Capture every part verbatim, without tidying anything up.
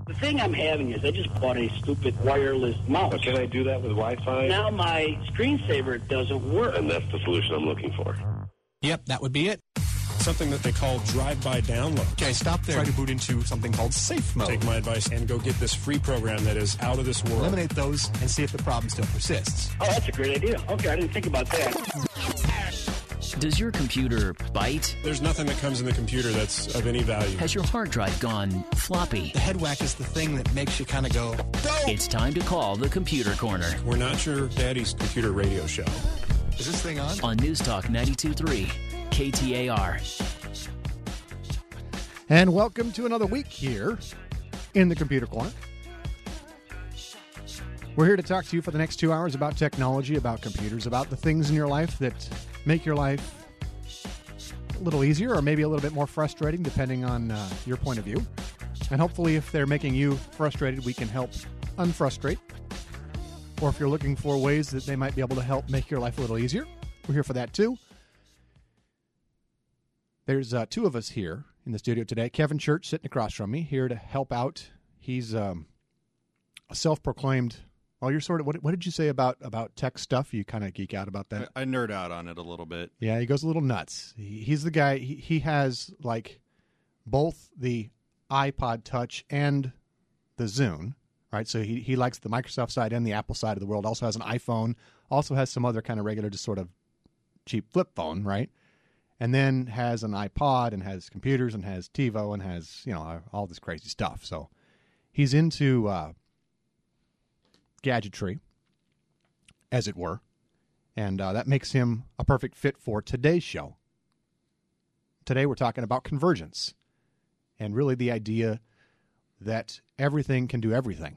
The thing I'm having is I just bought a stupid wireless mouse. But can I do that with Wi-Fi? Now my screensaver doesn't work. And that's the solution I'm looking for. Yep, that would be it. Something that they call drive-by download. Okay, stop there. Try to boot into something called safe mode. Take my advice and go get this free program that is out of this world. Eliminate those and see if the problem still persists. Oh, that's a great idea. Okay, I didn't think about that. Does your computer bite? There's nothing that comes in the computer that's of any value. Has your hard drive gone floppy? The head whack is the thing that makes you kind of go, go! It's time to call the Computer Corner. We're not your daddy's computer radio show. Is this thing on? On News Talk ninety-two point three, K T A R. And welcome to another week here in the Computer Corner. We're here to talk to you for the next two hours about technology, about computers, about the things in your life that make your life a little easier or maybe a little bit more frustrating, depending on uh, your point of view. And hopefully, if they're making you frustrated, we can help unfrustrate. Or if you're looking for ways that they might be able to help make your life a little easier, we're here for that too. There's uh, two of us here in the studio today. Kevin Church sitting across from me, here to help out. He's um, a self-proclaimed... Well, you're sort of, what, what did you say about, about tech stuff? You kind of geek out about that? I, I nerd out on it a little bit. Yeah, he goes a little nuts. He, he's the guy, he, he has like both the iPod Touch and the Zune, right? So he, he likes the Microsoft side and the Apple side of the world. Also has an iPhone, also has some other kind of regular, just sort of cheap flip phone, right? And then has an iPod and has computers and has TiVo and has, you know, all this crazy stuff. So he's into... Uh, gadgetry, as it were, and uh, that makes him a perfect fit for today's show. Today we're talking about convergence, and really the idea that everything can do everything.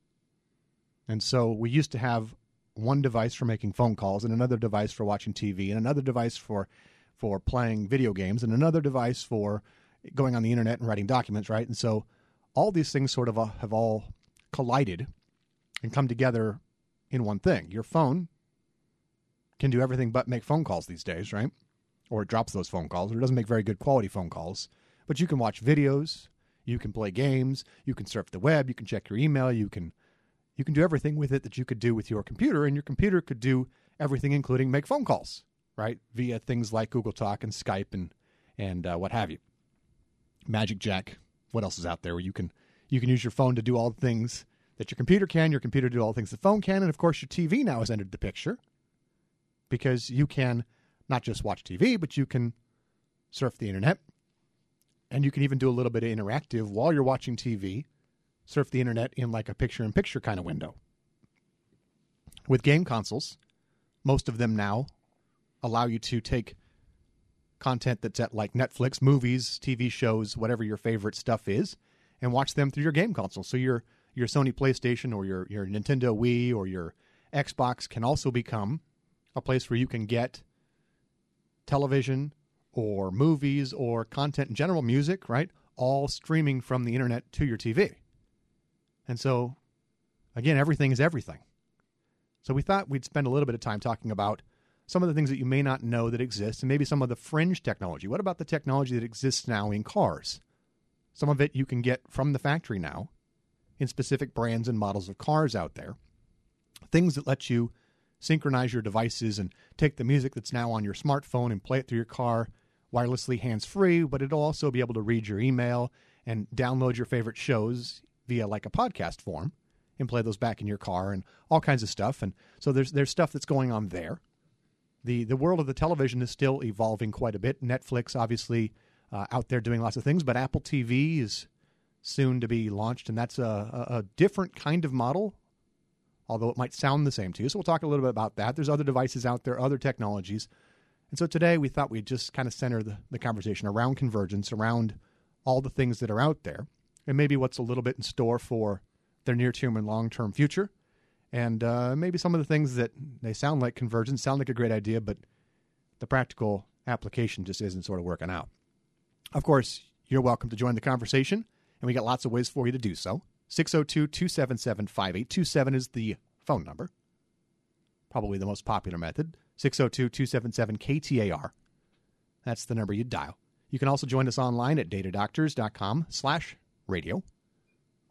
And so we used to have one device for making phone calls, and another device for watching T V, and another device for, for playing video games, and another device for going on the internet and writing documents, right? And so all these things sort of uh, have all collided and come together in one thing. Your phone can do everything but make phone calls these days, right? Or it drops those phone calls, or it doesn't make very good quality phone calls. But you can watch videos, you can play games, you can surf the web, you can check your email, you can you can do everything with it that you could do with your computer, and your computer could do everything, including make phone calls, right? Via things like Google Talk and Skype and and uh, what have you. Magic Jack, what else is out there where you can you can use your phone to do all the things that your computer can, your computer do all the things the phone can, and of course your T V now has entered the picture because you can not just watch T V, but you can surf the internet, and you can even do a little bit of interactive while you're watching T V, surf the internet in like a picture-in-picture kind of window. With game consoles, most of them now allow you to take content that's at like Netflix, movies, T V shows, whatever your favorite stuff is, and watch them through your game console. So you're Your Sony PlayStation or your, your Nintendo Wii or your Xbox can also become a place where you can get television or movies or content in general, music, right? All streaming from the internet to your T V. And so, again, everything is everything. So we thought we'd spend a little bit of time talking about some of the things that you may not know that exist and maybe some of the fringe technology. What about the technology that exists now in cars? Some of it you can get from the factory now, in specific brands and models of cars out there. Things that let you synchronize your devices and take the music that's now on your smartphone and play it through your car wirelessly, hands-free, but it'll also be able to read your email and download your favorite shows via like a podcast form and play those back in your car and all kinds of stuff. And so there's there's stuff that's going on there. The the world of the television is still evolving quite a bit. Netflix, obviously, uh, out there doing lots of things, but Apple T V is soon to be launched, and that's a, a, a different kind of model, although it might sound the same to you. So we'll talk a little bit about that. There's other devices out there, other technologies. And so today we thought we'd just kind of center the, the conversation around convergence, around all the things that are out there, and maybe what's a little bit in store for their near-term and long-term future, and uh, maybe some of the things that they sound like convergence, sound like a great idea, but the practical application just isn't sort of working out. Of course, you're welcome to join the conversation, and we got lots of ways for you to do so. six oh two, two seven seven, five eight two seven is the phone number. Probably the most popular method. six oh two, two seven seven, K T A R. That's the number you dial. You can also join us online at datadoctors.com slash radio.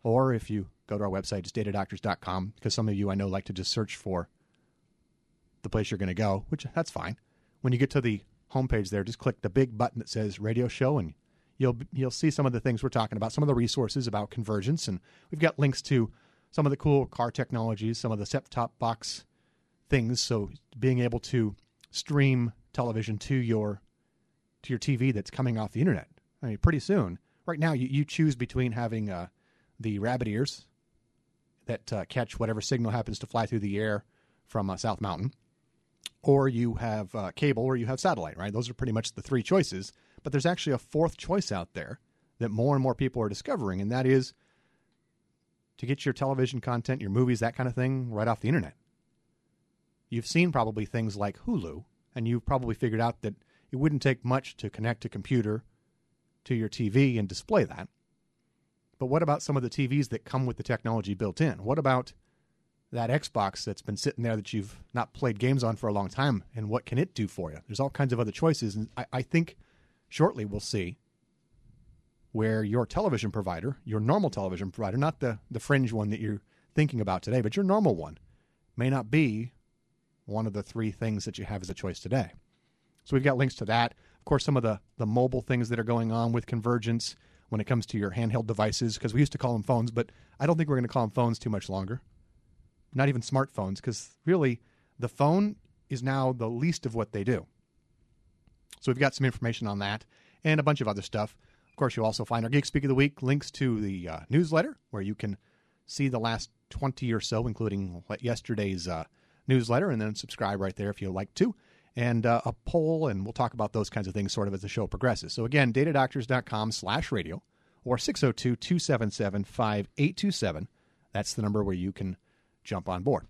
Or if you go to our website, just data doctors dot com, because some of you I know like to just search for the place you're going to go, which that's fine. When you get to the homepage there, just click the big button that says radio show, and you'll you'll see some of the things we're talking about, some of the resources about convergence, and we've got links to some of the cool car technologies, some of the set-top box things, so being able to stream television to your to your T V that's coming off the internet. I mean, pretty soon. Right now, you, you choose between having uh, the rabbit ears that uh, catch whatever signal happens to fly through the air from uh, South Mountain, or you have uh, cable, or you have satellite, right? Those are pretty much the three choices. But there's actually a fourth choice out there that more and more people are discovering, and that is to get your television content, your movies, that kind of thing, right off the internet. You've seen probably things like Hulu, and you've probably figured out that it wouldn't take much to connect a computer to your T V and display that. But what about some of the T Vs that come with the technology built in? What about that Xbox that's been sitting there that you've not played games on for a long time, and what can it do for you? There's all kinds of other choices, and I, I think shortly we'll see where your television provider, your normal television provider, not the, the fringe one that you're thinking about today, but your normal one, may not be one of the three things that you have as a choice today. So we've got links to that. Of course, some of the, the mobile things that are going on with convergence when it comes to your handheld devices, because we used to call them phones, but I don't think we're going to call them phones too much longer. Not even smartphones, because really the phone is now the least of what they do. So we've got some information on that and a bunch of other stuff. Of course, you'll also find our Geek Speak of the Week, links to the uh, newsletter, where you can see the last twenty or so, including yesterday's uh, newsletter, and then subscribe right there if you'd like to. And uh, a poll, and we'll talk about those kinds of things sort of as the show progresses. So again, data doctors dot com slash radio, or six oh two, two seven seven, five eight two seven. That's the number where you can jump on board.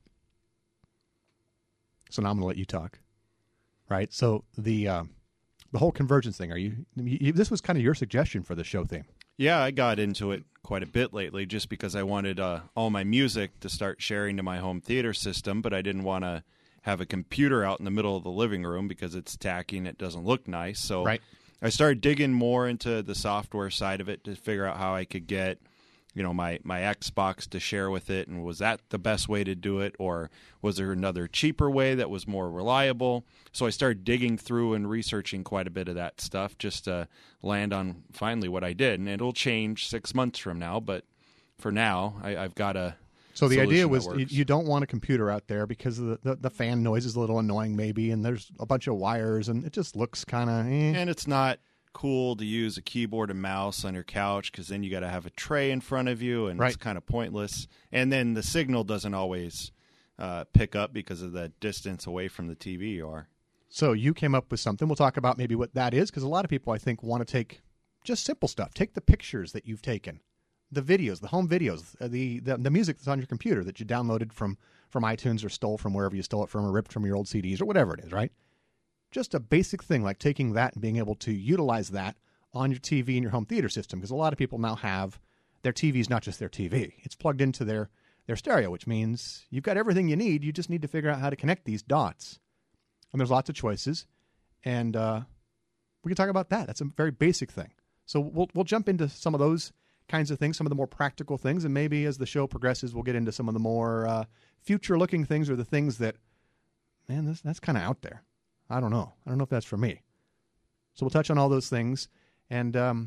So now I'm going to let you talk. Right? So the uh, the whole convergence thing, are you, you, this was kind of your suggestion for the show theme. Yeah, I got into it quite a bit lately just because I wanted uh, all my music to start sharing to my home theater system, but I didn't want to have a computer out in the middle of the living room because it's tacky and it doesn't look nice. So right. I started digging more into the software side of it to figure out how I could get, you know, my, my Xbox to share with it. And was that the best way to do it? Or was there another cheaper way that was more reliable? So I started digging through and researching quite a bit of that stuff just to land on finally what I did. And it'll change six months from now. But for now, I, I've got a So the idea was you, you don't want a computer out there because the, the, the fan noise is a little annoying maybe, and there's a bunch of wires, and it just looks kind of eh. And it's not cool to use a keyboard and mouse on your couch because then you got to have a tray in front of you, and right. it's kind of pointless. And then the signal doesn't always uh, pick up because of the distance away from the T V you are. So you came up with something. We'll talk about maybe what that is, because a lot of people, I think, want to take just simple stuff. Take the pictures that you've taken, the videos, the home videos, the, the the music that's on your computer that you downloaded from, from iTunes or stole from wherever you stole it from, or ripped from your old C Ds or whatever it is, right? Just a basic thing like taking that and being able to utilize that on your T V and your home theater system, because a lot of people now have their T V's not just their T V. It's plugged into their, their stereo, which means you've got everything you need. You just need to figure out how to connect these dots. And there's lots of choices, and uh, we can talk about that. That's a very basic thing. So we'll we'll jump into some of those kinds of things, some of the more practical things, and maybe as the show progresses, we'll get into some of the more uh, future-looking things, or the things that, man, this, that's kind of out there. I don't know. I don't know if that's for me. So we'll touch on all those things, and um,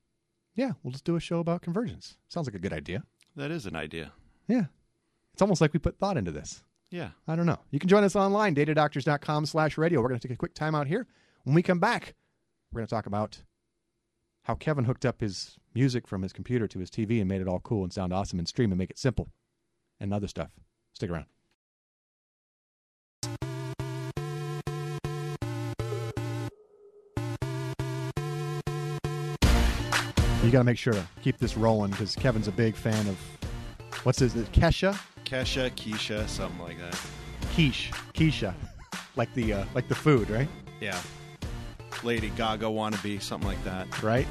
yeah, we'll just do a show about convergence. Sounds like a good idea. That is an idea. Yeah. It's almost like we put thought into this. Yeah. I don't know. You can join us online, data doctors dot com slash radio. We're going to take a quick time out here. When we come back, we're going to talk about how Kevin hooked up his music from his computer to his T V and made it all cool and sound awesome and stream and make it simple and other stuff. Stick around. You got to make sure to keep this rolling because Kevin's a big fan of, what's his, Kesha? Kesha, Keisha, something like that. Quiche. Keisha. Like the, uh, like the food, right? Yeah. Lady Gaga wannabe, something like that. Right?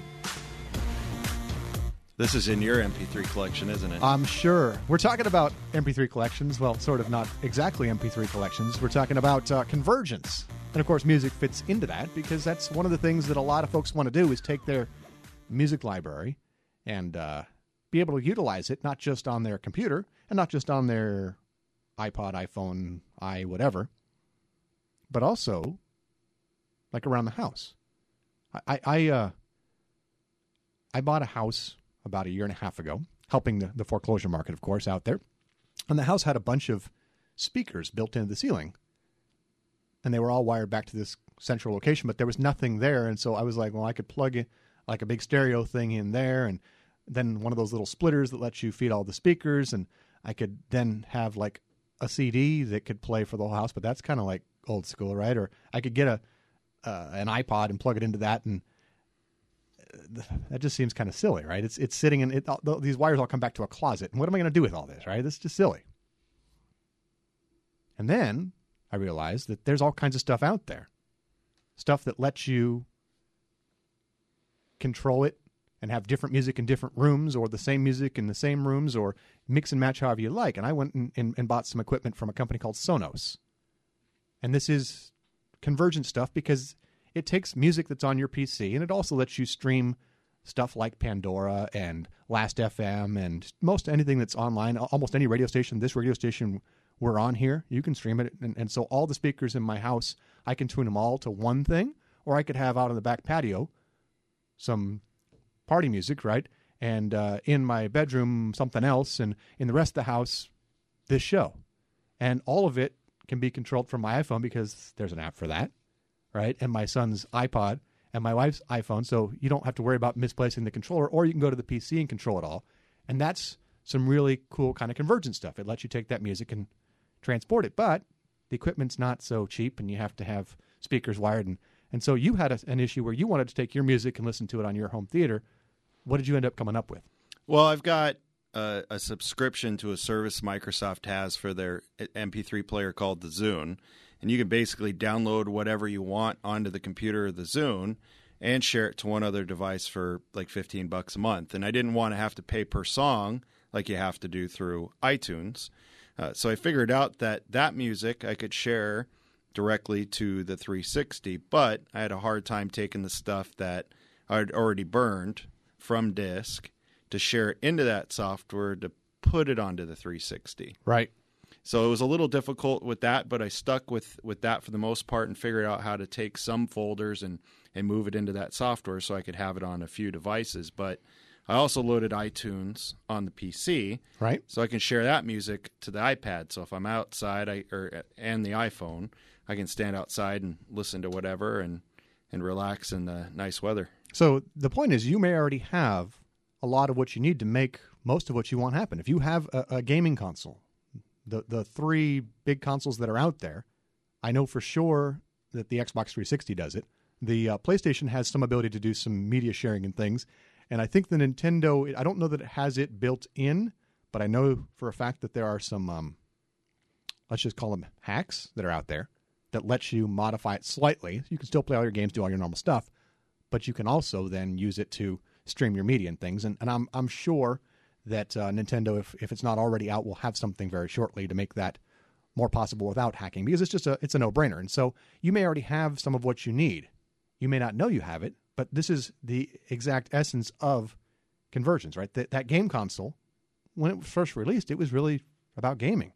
This is in your M P three collection, isn't it? I'm sure. We're talking about M P three collections. Well, sort of not exactly M P three collections. We're talking about uh, convergence. And, of course, music fits into that because that's one of the things that a lot of folks want to do is take their music library and uh, be able to utilize it, not just on their computer and not just on their iPod, iPhone, i whatever, but also like around the house. I I uh, I bought a house about a year and a half ago, helping the, the foreclosure market, of course, out there. And the house had a bunch of speakers built into the ceiling. And they were all wired back to this central location, but there was nothing there. And so I was like, well, I could plug in like a big stereo thing in there, and then one of those little splitters that lets you feed all the speakers. And I could then have like a C D that could play for the whole house, but that's kind of like old school, right? Or I could get a uh, an iPod and plug it into that, and that just seems kind of silly, right? It's it's sitting in it. These wires all come back to a closet. And what am I going to do with all this, right? This is just silly. And then I realized that there's all kinds of stuff out there. Stuff that lets you control it and have different music in different rooms, or the same music in the same rooms, or mix and match however you like. And I went and, and, and bought some equipment from a company called Sonos. And this is convergent stuff because it takes music that's on your P C, and it also lets you stream stuff like Pandora and Last F M and most anything that's online. Almost any radio station, this radio station we're on here, you can stream it. And, and so all the speakers in my house, I can tune them all to one thing, or I could have out on the back patio some party music, right? And uh, in my bedroom, something else, and in the rest of the house, this show. And all of it can be controlled from my iPhone because there's an app for that. Right, and my son's iPod and my wife's iPhone, so you don't have to worry about misplacing the controller, or you can go to the P C and control it all. And that's some really cool kind of convergent stuff. It lets you take that music and transport it, but the equipment's not so cheap, and you have to have speakers wired. And, and so you had a, an issue where you wanted to take your music and listen to it on your home theater. What did you end up coming up with? Well, I've got a, a subscription to a service Microsoft has for their M P three player called the Zune. And you can basically download whatever you want onto the computer or the Zune and share it to one other device for like fifteen bucks a month. And I didn't want to have to pay per song like you have to do through iTunes. Uh, so I figured out that that music I could share directly to the three sixty, but I had a hard time taking the stuff that I'd already burned from disk to share it into that software to put it onto the three sixty. Right. So it was a little difficult with that, but I stuck with, with that for the most part and figured out how to take some folders and, and move it into that software so I could have it on a few devices. But I also loaded iTunes on the P C, right? So I can share that music to the iPad. So if I'm outside I, or and the iPhone, I can stand outside and listen to whatever and, and relax in the nice weather. So the point is, you may already have a lot of what you need to make most of what you want happen. If you have a, a gaming console, The the three big consoles that are out there, I know for sure that the Xbox three sixty does it. The uh, PlayStation has some ability to do some media sharing and things. And I think the Nintendo, I don't know that it has it built in, but I know for a fact that there are some, um, let's just call them hacks that are out there that lets you modify it slightly. You can still play all your games, do all your normal stuff, but you can also then use it to stream your media and things. And, and I'm I'm sure that uh, Nintendo, if, if it's not already out, will have something very shortly to make that more possible without hacking, because it's just a it's a no-brainer. And so you may already have some of what you need. You may not know you have it, but this is the exact essence of convergence, right? That, that game console, when it was first released, it was really about gaming.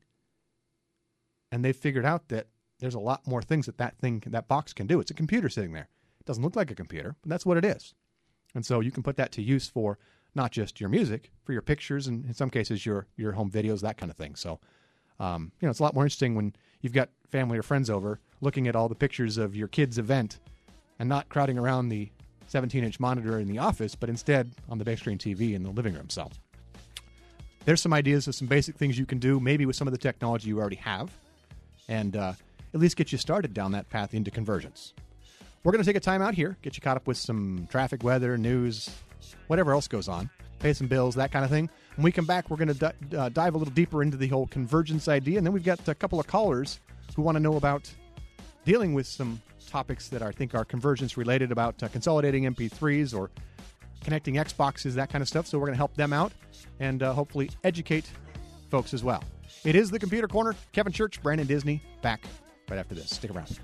And they figured out that there's a lot more things that that thing, that box can do. It's a computer sitting there. It doesn't look like a computer, but that's what it is. And so you can put that to use for not just your music, for your pictures, and in some cases your your home videos, that kind of thing. So, um, you know, it's a lot more interesting when you've got family or friends over looking at all the pictures of your kid's event and not crowding around the seventeen-inch monitor in the office, but instead on the big screen T V in the living room. So there's some ideas of some basic things you can do, maybe with some of the technology you already have, and uh, at least get you started down that path into convergence. We're going to take a time out here, get you caught up with some traffic, weather, news, whatever else goes on, pay some bills, that kind of thing. When we come back, we're going to di- uh, dive a little deeper into the whole convergence idea, and then we've got a couple of callers who want to know about dealing with some topics that I think are convergence related, about uh, consolidating M P threes or connecting Xboxes, that kind of stuff. So we're going to help them out and uh, hopefully educate folks as well. It is the Computer Corner. Kevin Church, Brandon Disney, back right after this. Stick around.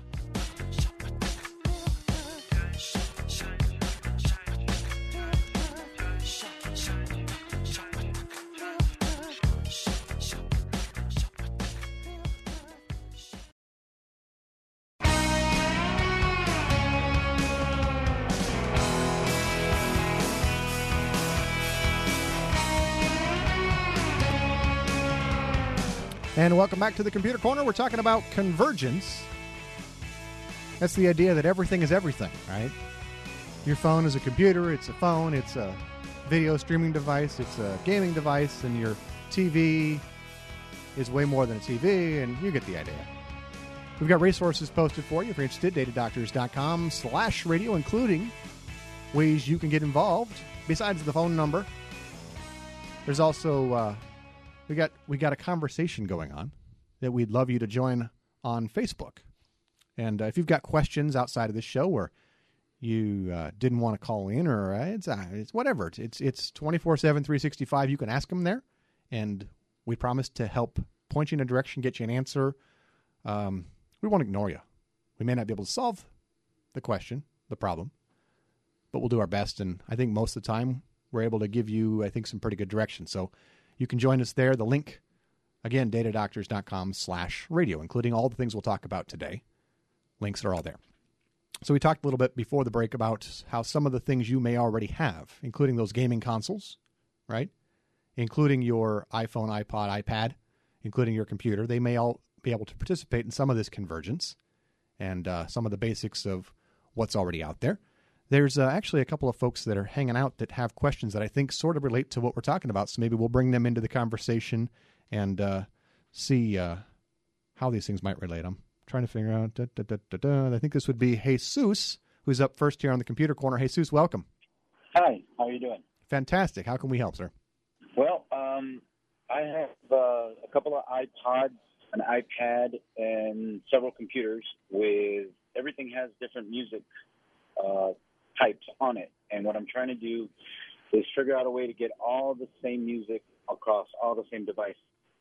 And welcome back to the Computer Corner. We're talking about convergence. That's the idea that everything is everything, right? Your phone is a computer, it's a phone, it's a video streaming device, it's a gaming device, and your T V is way more than a T V, and you get the idea. We've got resources posted for you if you're interested, datadoctors.com slash radio, including ways you can get involved besides the phone number. There's also, uh, we got we got a conversation going on that we'd love you to join on Facebook. And uh, if you've got questions outside of this show or you uh, didn't want to call in or uh, it's, uh, it's whatever, it's it's twenty-four seven, three sixty-five, you can ask them there. And we promise to help point you in a direction, get you an answer. Um, we won't ignore you. We may not be able to solve the question, the problem, but we'll do our best. And I think most of the time we're able to give you, I think, some pretty good direction. So you can join us there. The link, again, datadoctors.com slash radio, including all the things we'll talk about today. Links are all there. So we talked a little bit before the break about how some of the things you may already have, including those gaming consoles, right? Including your iPhone, iPod, iPad, including your computer, they may all be able to participate in some of this convergence and uh, some of the basics of what's already out there. There's uh, actually a couple of folks that are hanging out that have questions that I think sort of relate to what we're talking about, so maybe we'll bring them into the conversation and uh, see uh, how these things might relate. I'm trying to figure out. Da, da, da, da, da. I think this would be Jesus, who's up first here on the Computer Corner. Jesus, welcome. Hi, how are you doing? Fantastic. How can we help, sir? Well, um, I have uh, a couple of iPods, an iPad, and several computers with everything has different music uh, types on it. And what I'm trying to do is figure out a way to get all the same music across all the same devices.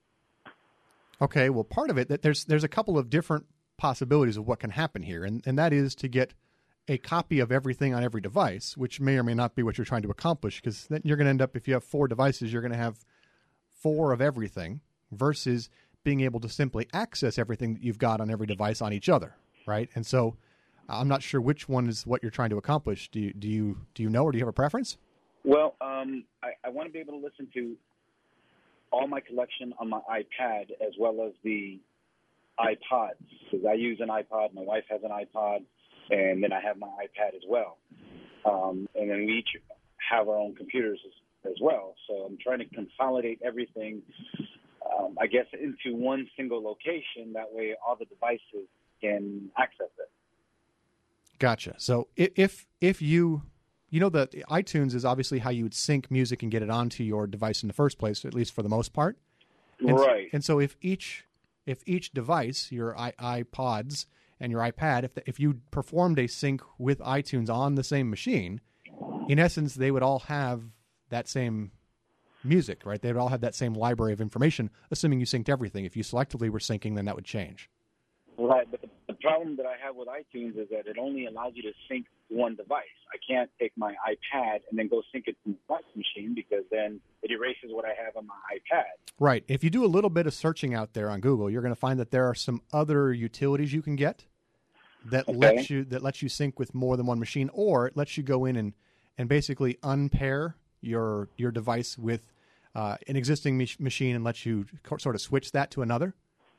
Okay, well, part of it, that there's there's a couple of different possibilities of what can happen here, and, and that is to get a copy of everything on every device, which may or may not be what you're trying to accomplish, because then you're going to end up, if you have four devices, you're going to have four of everything versus being able to simply access everything that you've got on every device on each other, right? And so I'm not sure which one is what you're trying to accomplish. Do you do you, do you know, or do you have a preference? Well, um, I, I want to be able to listen to all my collection on my iPad as well as the iPods, because I use an iPod, my wife has an iPod, and then I have my iPad as well. Um, and then we each have our own computers as, as well. So I'm trying to consolidate everything, um, I guess, into one single location. That way all the devices can access it. Gotcha. So if if you, you know, the iTunes is obviously how you would sync music and get it onto your device in the first place, at least for the most part. And right. So, and so if each if each device, your i iPods and your iPad, if the, if you performed a sync with iTunes on the same machine, in essence, they would all have that same music, right? They would all have that same library of information, assuming you synced everything. If you selectively were syncing, then that would change. Right, but the, the problem that I have with iTunes is that it only allows you to sync one device. I can't take my iPad and then go sync it to my machine, because then it erases what I have on my iPad. Right. If you do a little bit of searching out there on Google, you're going to find that there are some other utilities you can get that Okay. lets you that lets you sync with more than one machine, or it lets you go in and, and basically unpair your your device with uh, an existing mach- machine and lets you co- sort of switch that to another.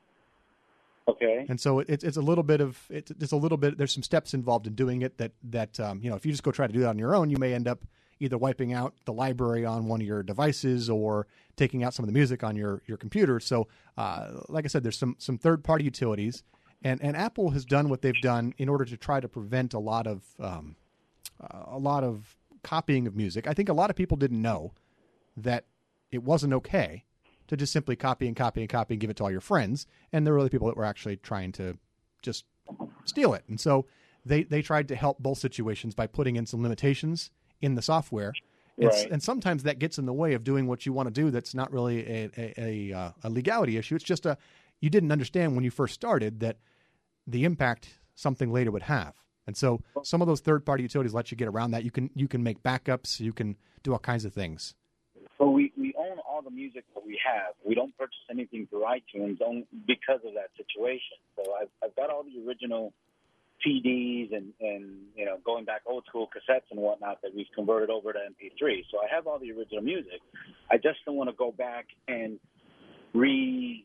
Okay. And so it, it's a little bit of it, it's a little bit. There's some steps involved in doing it. That that um, you know, if you just go try to do that on your own, you may end up either wiping out the library on one of your devices or taking out some of the music on your your computer. So, uh, like I said, there's some some third party utilities, and and Apple has done what they've done in order to try to prevent a lot of um, uh, a lot of copying of music. I think a lot of people didn't know that it wasn't okay to just simply copy and copy and copy and give it to all your friends. And there were other people that were actually trying to just steal it. And so they, they tried to help both situations by putting in some limitations in the software. And, Right. and sometimes that gets in the way of doing what you want to do. That's not really a, a, a, uh, a legality issue. It's just a, you didn't understand when you first started that the impact something later would have. And so some of those third-party utilities let you get around that. You can, you can make backups. You can do all kinds of things. So we, we own all the music that we have. We don't purchase anything through iTunes only because of that situation. So I've, I've got all the original C Ds and, and, you know, going back old school cassettes and whatnot that we've converted over to M P three. So I have all the original music. I just don't want to go back and re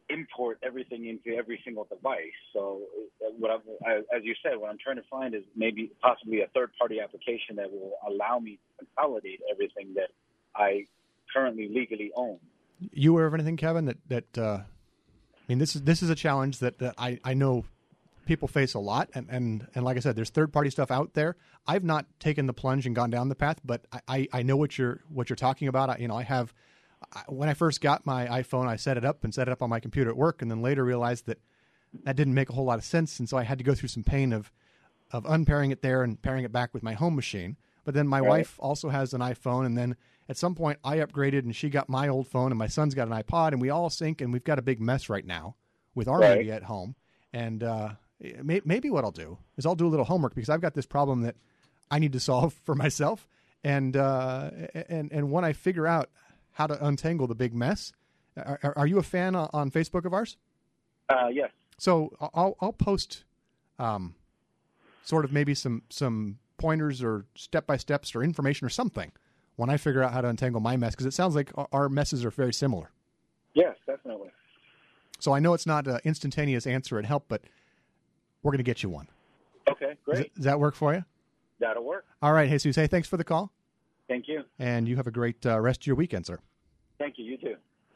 import everything into every single device. So what I've, I, as you said, what I'm trying to find is maybe possibly a third-party application that will allow me to consolidate everything that I currently legally own. You aware of anything, Kevin, that, that uh, I mean, this is this is a challenge that, that I, I know people face a lot. And, and, and like I said, there's third-party stuff out there. I've not taken the plunge and gone down the path, but I, I, I know what you're what you're talking about. I, you know, I have – when I first got my iPhone, I set it up and set it up on my computer at work, and then later realized that that didn't make a whole lot of sense, and so I had to go through some pain of of unpairing it there and pairing it back with my home machine. But then my right. wife also has an iPhone, and then at some point I upgraded, and she got my old phone, and my son's got an iPod, and we all sync, and we've got a big mess right now with our right. media at home. And uh, may, maybe what I'll do is I'll do a little homework, because I've got this problem that I need to solve for myself, and uh, and and when I figure out how to untangle the big mess. Are, are you a fan on Facebook of ours? Uh, yes. So I'll I'll post, um, sort of maybe some some pointers or step by steps or information or something when I figure out how to untangle my mess, because it sounds like our messes are very similar. Yes, definitely. So I know it's not an instantaneous answer and help, but we're going to get you one. Okay, great. Does, it, does that work for you? That'll work. All right, Jesus. Hey, thanks for the call. Thank you. And you have a great uh, rest of your weekend, sir. Thank you. You too.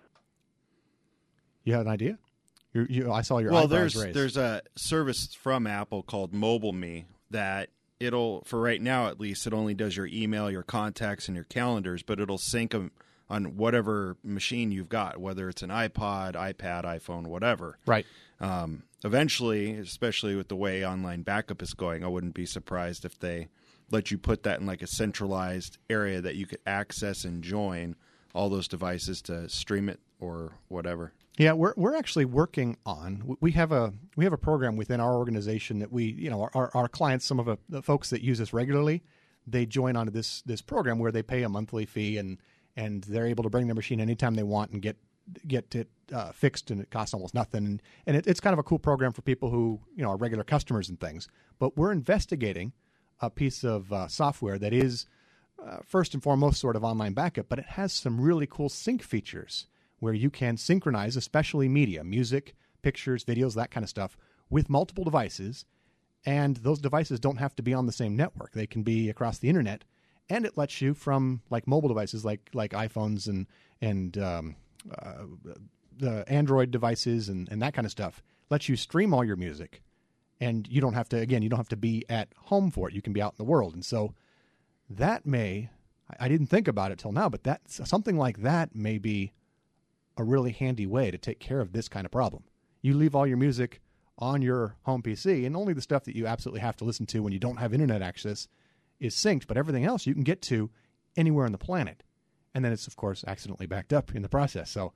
You had an idea? You, you, I saw your well. eyebrows There's raised. there's a service from Apple called MobileMe that it'll, for right now at least, it only does your email, your contacts, and your calendars, but it'll sync them on whatever machine you've got, whether it's an iPod, iPad, iPhone, whatever. Right. Um, eventually, especially with the way online backup is going, I wouldn't be surprised if they let you put that in like a centralized area that you could access and join all those devices to stream it or whatever. Yeah, we're we're actually working on. We have a we have a program within our organization that we, you know, our our clients, some of the, the folks that use us regularly, they join onto this this program where they pay a monthly fee, and and they're able to bring their machine anytime they want and get get it uh, fixed, and it costs almost nothing. And, and it, it's kind of a cool program for people who, you know, are regular customers and things. But we're investigating a piece of uh, software that is uh, first and foremost sort of online backup, but it has some really cool sync features where you can synchronize, especially media, music, pictures, videos, that kind of stuff, with multiple devices. And those devices don't have to be on the same network. They can be across the internet. And it lets you from like mobile devices like like iPhones and and um, uh, the Android devices and, and that kind of stuff, lets you stream all your music. And you don't have to, again, you don't have to be at home for it. You can be out in the world. And so that may, I didn't think about it till now, but that something like that may be a really handy way to take care of this kind of problem. You leave all your music on your home P C, and only the stuff that you absolutely have to listen to when you don't have internet access is synced, but everything else you can get to anywhere on the planet. And then it's, of course, accidentally backed up in the process. So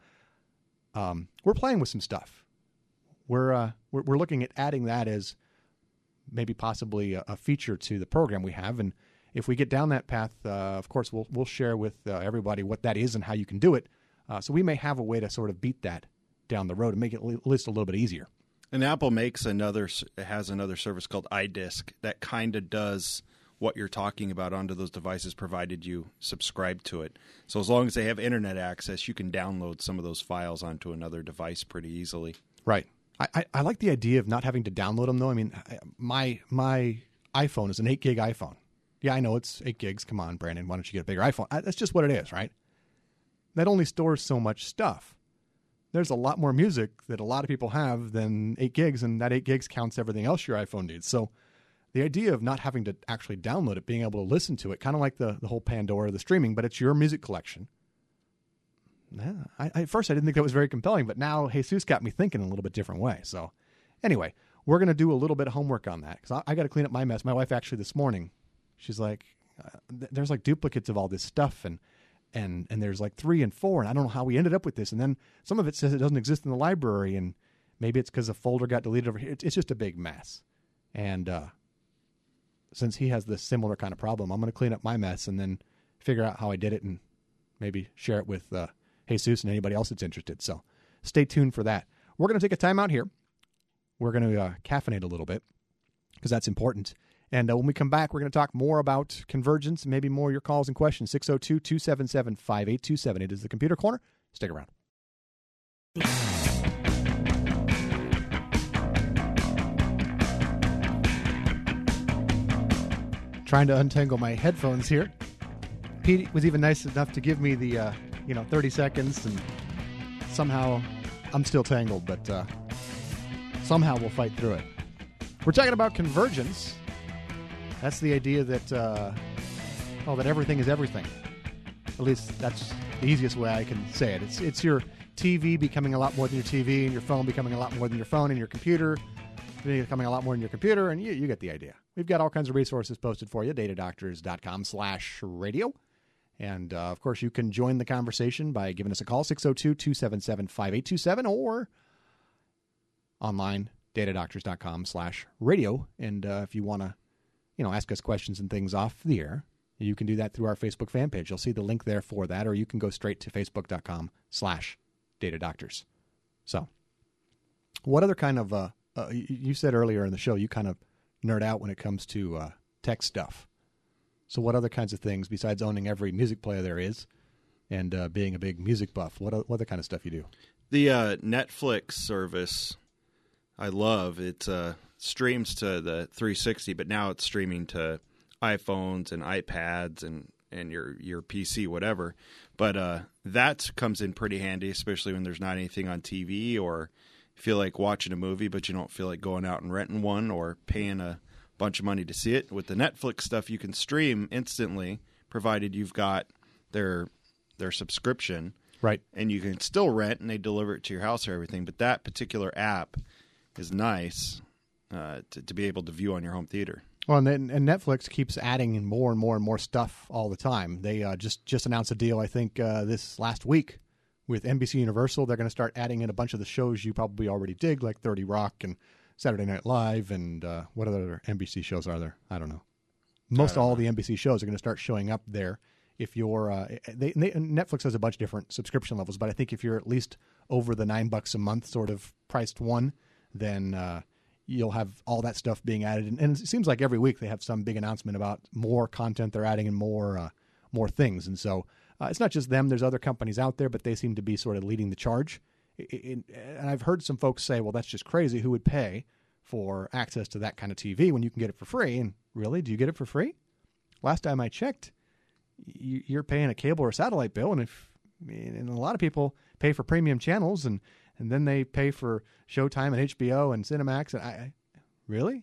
um, we're playing with some stuff. We're, uh, we're we're looking at adding that as maybe possibly a, a feature to the program we have. And if we get down that path, uh, of course, we'll we'll share with uh, everybody what that is and how you can do it. Uh, so we may have a way to sort of beat that down the road and make it at least a little bit easier. And Apple makes another has another service called iDisk that kind of does what you're talking about onto those devices, provided you subscribe to it. So as long as they have internet access, you can download some of those files onto another device pretty easily. Right. I, I, I like the idea of not having to download them, though. I mean, I, my my iPhone is an eight gig iPhone. Yeah, I know it's eight gigs. Come on, Brandon. Why don't you get a bigger iPhone? I, that's just what it is, right? That only stores so much stuff. There's a lot more music that a lot of people have than eight gigs, and that eight gigs counts everything else your iPhone needs. So the idea of not having to actually download it, being able to listen to it, kind of like the, the whole Pandora, the streaming, but it's your music collection. Yeah, I, I, at first I didn't think that was very compelling, but now Jesus got me thinking in a little bit different way. So anyway, we're going to do a little bit of homework on that, because I, I got to clean up my mess. My wife actually this morning, she's like, uh, th- there's like duplicates of all this stuff, and and and there's like three and four, and I don't know how we ended up with this. And then some of it says it doesn't exist in the library, and maybe it's because a folder got deleted over here. It's, it's just a big mess. And uh, since he has this similar kind of problem, I'm going to clean up my mess and then figure out how I did it and maybe share it with uh, Jesus and anybody else that's interested. So stay tuned for that. We're going to take a time out here. We're going to uh, caffeinate a little bit because that's important. And uh, when we come back, we're going to talk more about convergence, maybe more of your calls and questions. six oh two, two seven seven, five eight two seven. It is the Computer Corner. Stick around. trying to untangle my headphones here. Pete was even nice enough to give me the, uh, you know, thirty seconds, and somehow I'm still tangled, but uh, somehow we'll fight through it. We're talking about convergence. That's the idea that, uh, oh, that everything is everything. At least that's the easiest way I can say it. It's it's your T V becoming a lot more than your T V, and your phone becoming a lot more than your phone, and your computer becoming a lot more than your computer, and you, you get the idea. We've got all kinds of resources posted for you, datadoctors.com slash radio. And, uh, of course, you can join the conversation by giving us a call, six oh two, two seven seven, five eight two seven, or online, datadoctors.com slash radio. And uh, if you want to, you know, ask us questions and things off the air, you can do that through our Facebook fan page. You'll see the link there for that, or you can go straight to facebook.com slash datadoctors. So, what other kind of, uh, uh, you said earlier in the show, you kind of nerd out when it comes to uh, tech stuff. So what other kinds of things, besides owning every music player there is and uh, being a big music buff, what, what other kind of stuff you do? The uh, Netflix service I love. It uh, streams to the three sixty, but now it's streaming to iPhones and iPads and, and your, your P C, whatever. But uh, that comes in pretty handy, especially when there's not anything on T V, or feel like watching a movie, but you don't feel like going out and renting one or paying a bunch of money to see it. With the Netflix stuff, you can stream instantly, provided you've got their their subscription. Right. And you can still rent, and they deliver it to your house or everything. But that particular app is nice uh, to, to be able to view on your home theater. Well, and, then, and Netflix keeps adding in more and more and more stuff all the time. They uh, just, just announced a deal, I think, uh, this last week with N B C Universal. They're going to start adding in a bunch of the shows you probably already dig, like thirty Rock and Saturday Night Live, and uh, what other N B C shows are there? I don't know. Most don't all know. The N B C shows are going to start showing up there. If you're, uh, they, they, Netflix has a bunch of different subscription levels, but I think if you're at least over the nine bucks a month sort of priced one, then uh, you'll have all that stuff being added. And, and it seems like every week they have some big announcement about more content they're adding and more uh, more things. And so uh, it's not just them. There's other companies out there, but they seem to be sort of leading the charge. It, it, and I've heard some folks say, well, that's just crazy. Who would pay for access to that kind of T V when you can get it for free? And really, do you get it for free? Last time I checked, you're paying a cable or satellite bill, and if and a lot of people pay for premium channels, and, and then they pay for Showtime and H B O and Cinemax. And I, I really?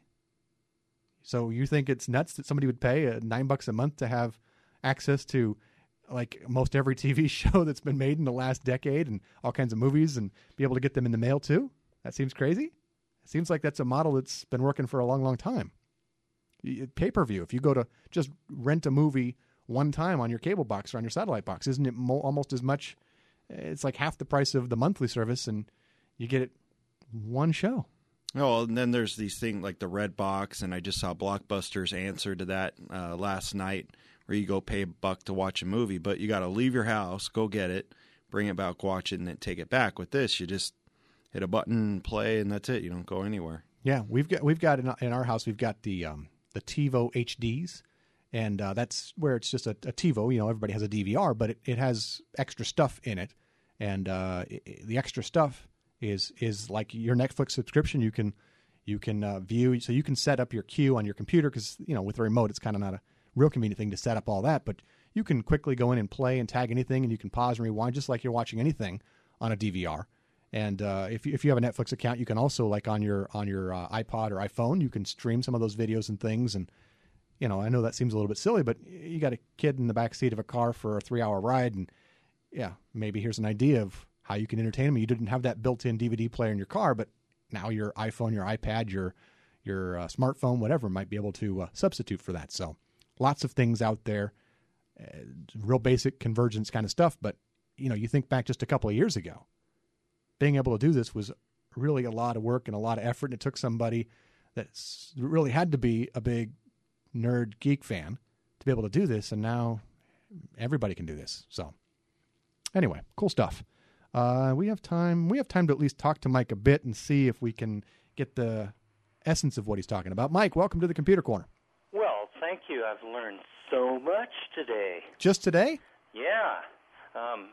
So you think it's nuts that somebody would pay uh, nine bucks a month to have access to like most every T V show that's been made in the last decade and all kinds of movies, and be able to get them in the mail too? That seems crazy. It seems like that's a model that's been working for a long, long time. Pay-per-view, if you go to just rent a movie one time on your cable box or on your satellite box, isn't it mo- almost as much? It's like half the price of the monthly service, and you get it one show. Oh, and then there's these things like the Red Box, and I just saw Blockbuster's answer to that uh, last night, where you go pay a buck to watch a movie, but you got to leave your house, go get it, bring it back, watch it, and then take it back. With this, you just hit a button, play, and that's it. You don't go anywhere. Yeah, we've got we've got in, in our house, we've got the um, the TiVo H Ds. And uh, that's where it's just a, a TiVo. You know, everybody has a D V R, but it, it has extra stuff in it. And uh, it, the extra stuff is is like your Netflix subscription. You can you can uh, view, so you can set up your queue on your computer, because, you know, with the remote, it's kind of not a real convenient thing to set up all that. But you can quickly go in and play and tag anything, and you can pause and rewind just like you're watching anything on a D V R. And uh, if you, if you have a Netflix account, you can also, like on your on your uh, iPod or iPhone, you can stream some of those videos and things. And you know, I know that seems a little bit silly, but you got a kid in the back seat of a car for a three-hour ride, and yeah, maybe here's an idea of how you can entertain them. You didn't have that built-in D V D player in your car, but now your iPhone, your iPad, your your uh, smartphone, whatever, might be able to uh, substitute for that. So lots of things out there, uh, real basic convergence kind of stuff. But, you know, you think back just a couple of years ago, being able to do this was really a lot of work and a lot of effort, and it took somebody that really had to be a big nerd geek fan to be able to do this, and now everybody can do this. So anyway, cool stuff. Uh, we have time. We have time to at least talk to Mike a bit and see if we can get the essence of what he's talking about. Mike, welcome to the Computer Corner. Well, thank you. I've learned so much today. Just today? Yeah. Um,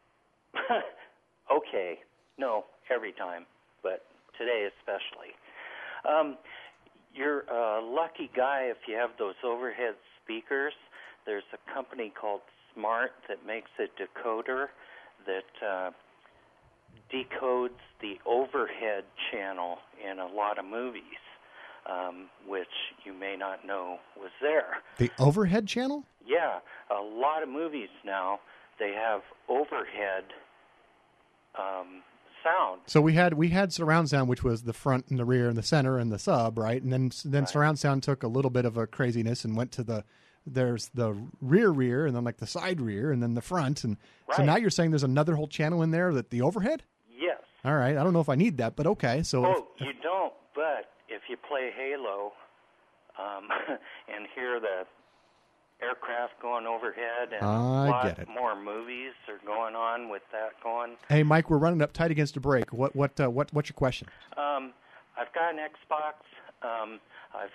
okay. No, every time, but today especially. Um, You're a lucky guy if you have those overhead speakers. There's a company called Smart that makes a decoder that uh, decodes the overhead channel in a lot of movies, um, which you may not know was there. The overhead channel? Yeah, a lot of movies now, they have overhead um, sound. So we had we had surround sound, which was the front and the rear and the center and the sub, right? And then then Right. surround sound took a little bit of a craziness and went to the there's the rear rear and then like the side rear and then the front, and so Right. now you're saying there's another whole channel in there that the overhead. Yes. All right, I don't know if I need that, but okay. So Oh, you don't, but if you play Halo um, and hear the aircraft going overhead and I a lot get it. more movies are going on with that going. hey, Mike, we're running up tight against a break. What what uh, what what's your question? Um, I've got an Xbox. Um, I've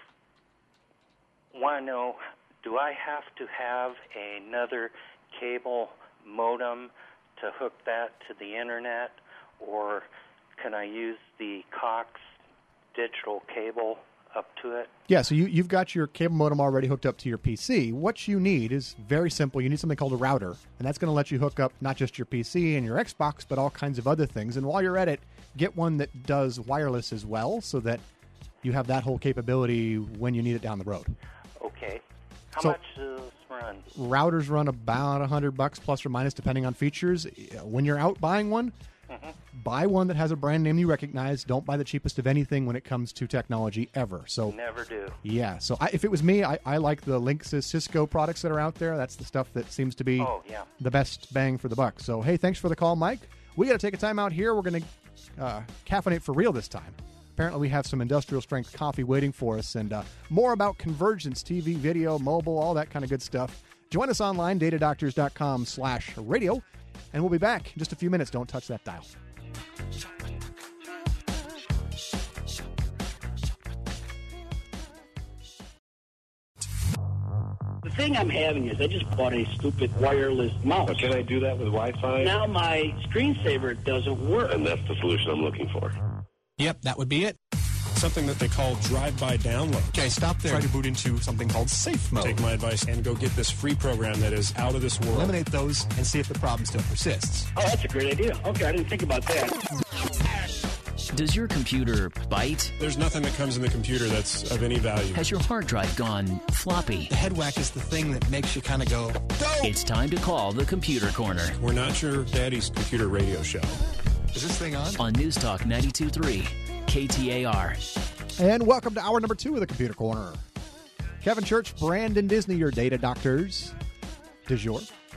want to know, do I have to have another cable modem to hook that to the internet, or can I use the Cox digital cable up to it? Yeah, so you, you've got your cable modem already hooked up to your P C. What you need is very simple. You need something called a router, and that's going to let you hook up not just your P C and your Xbox, but all kinds of other things. And while you're at it, get one that does wireless as well, so that you have that whole capability when you need it down the road. Okay. How So- much does this run? Routers run about a hundred bucks plus or minus, depending on features. When you're out buying one, buy one that has a brand name you recognize. Don't buy the cheapest of anything when it comes to technology ever. So Never do. yeah, so I, if it was me, I, I like the Linksys Cisco products that are out there. That's the stuff that seems to be Oh, yeah. the best bang for the buck. So hey, thanks for the call, Mike. We got to take a time out here. We're going to uh, caffeinate for real this time. Apparently, we have some industrial strength coffee waiting for us, and uh, more about convergence, T V, video, mobile, all that kind of good stuff. Join us online, datadoctors.com slash radio, and we'll be back in just a few minutes. Don't touch that dial. The thing I'm having is I just bought a stupid wireless mouse. But can I do that with Wi-Fi? Now my screensaver doesn't work. And that's the solution I'm looking for. Yep, that would be it. Something that they call drive-by download. Okay, stop there. Try to boot into something called safe mode. Take my advice and go get this free program that is out of this world. Eliminate those and see if the problem still persists. Oh, that's a great idea. Okay, I didn't think about that. Does your computer bite? There's nothing that comes in the computer that's of any value. Has your hard drive gone floppy? The head whack is the thing that makes you kind of go, go! It's time to call the Computer Corner We're not your daddy's computer radio show. Is this thing on? on News Talk ninety-two point three K T A R. And welcome to hour number two of the Computer Corner. Kevin Church, Brandon Disney, your data doctors. Du jour.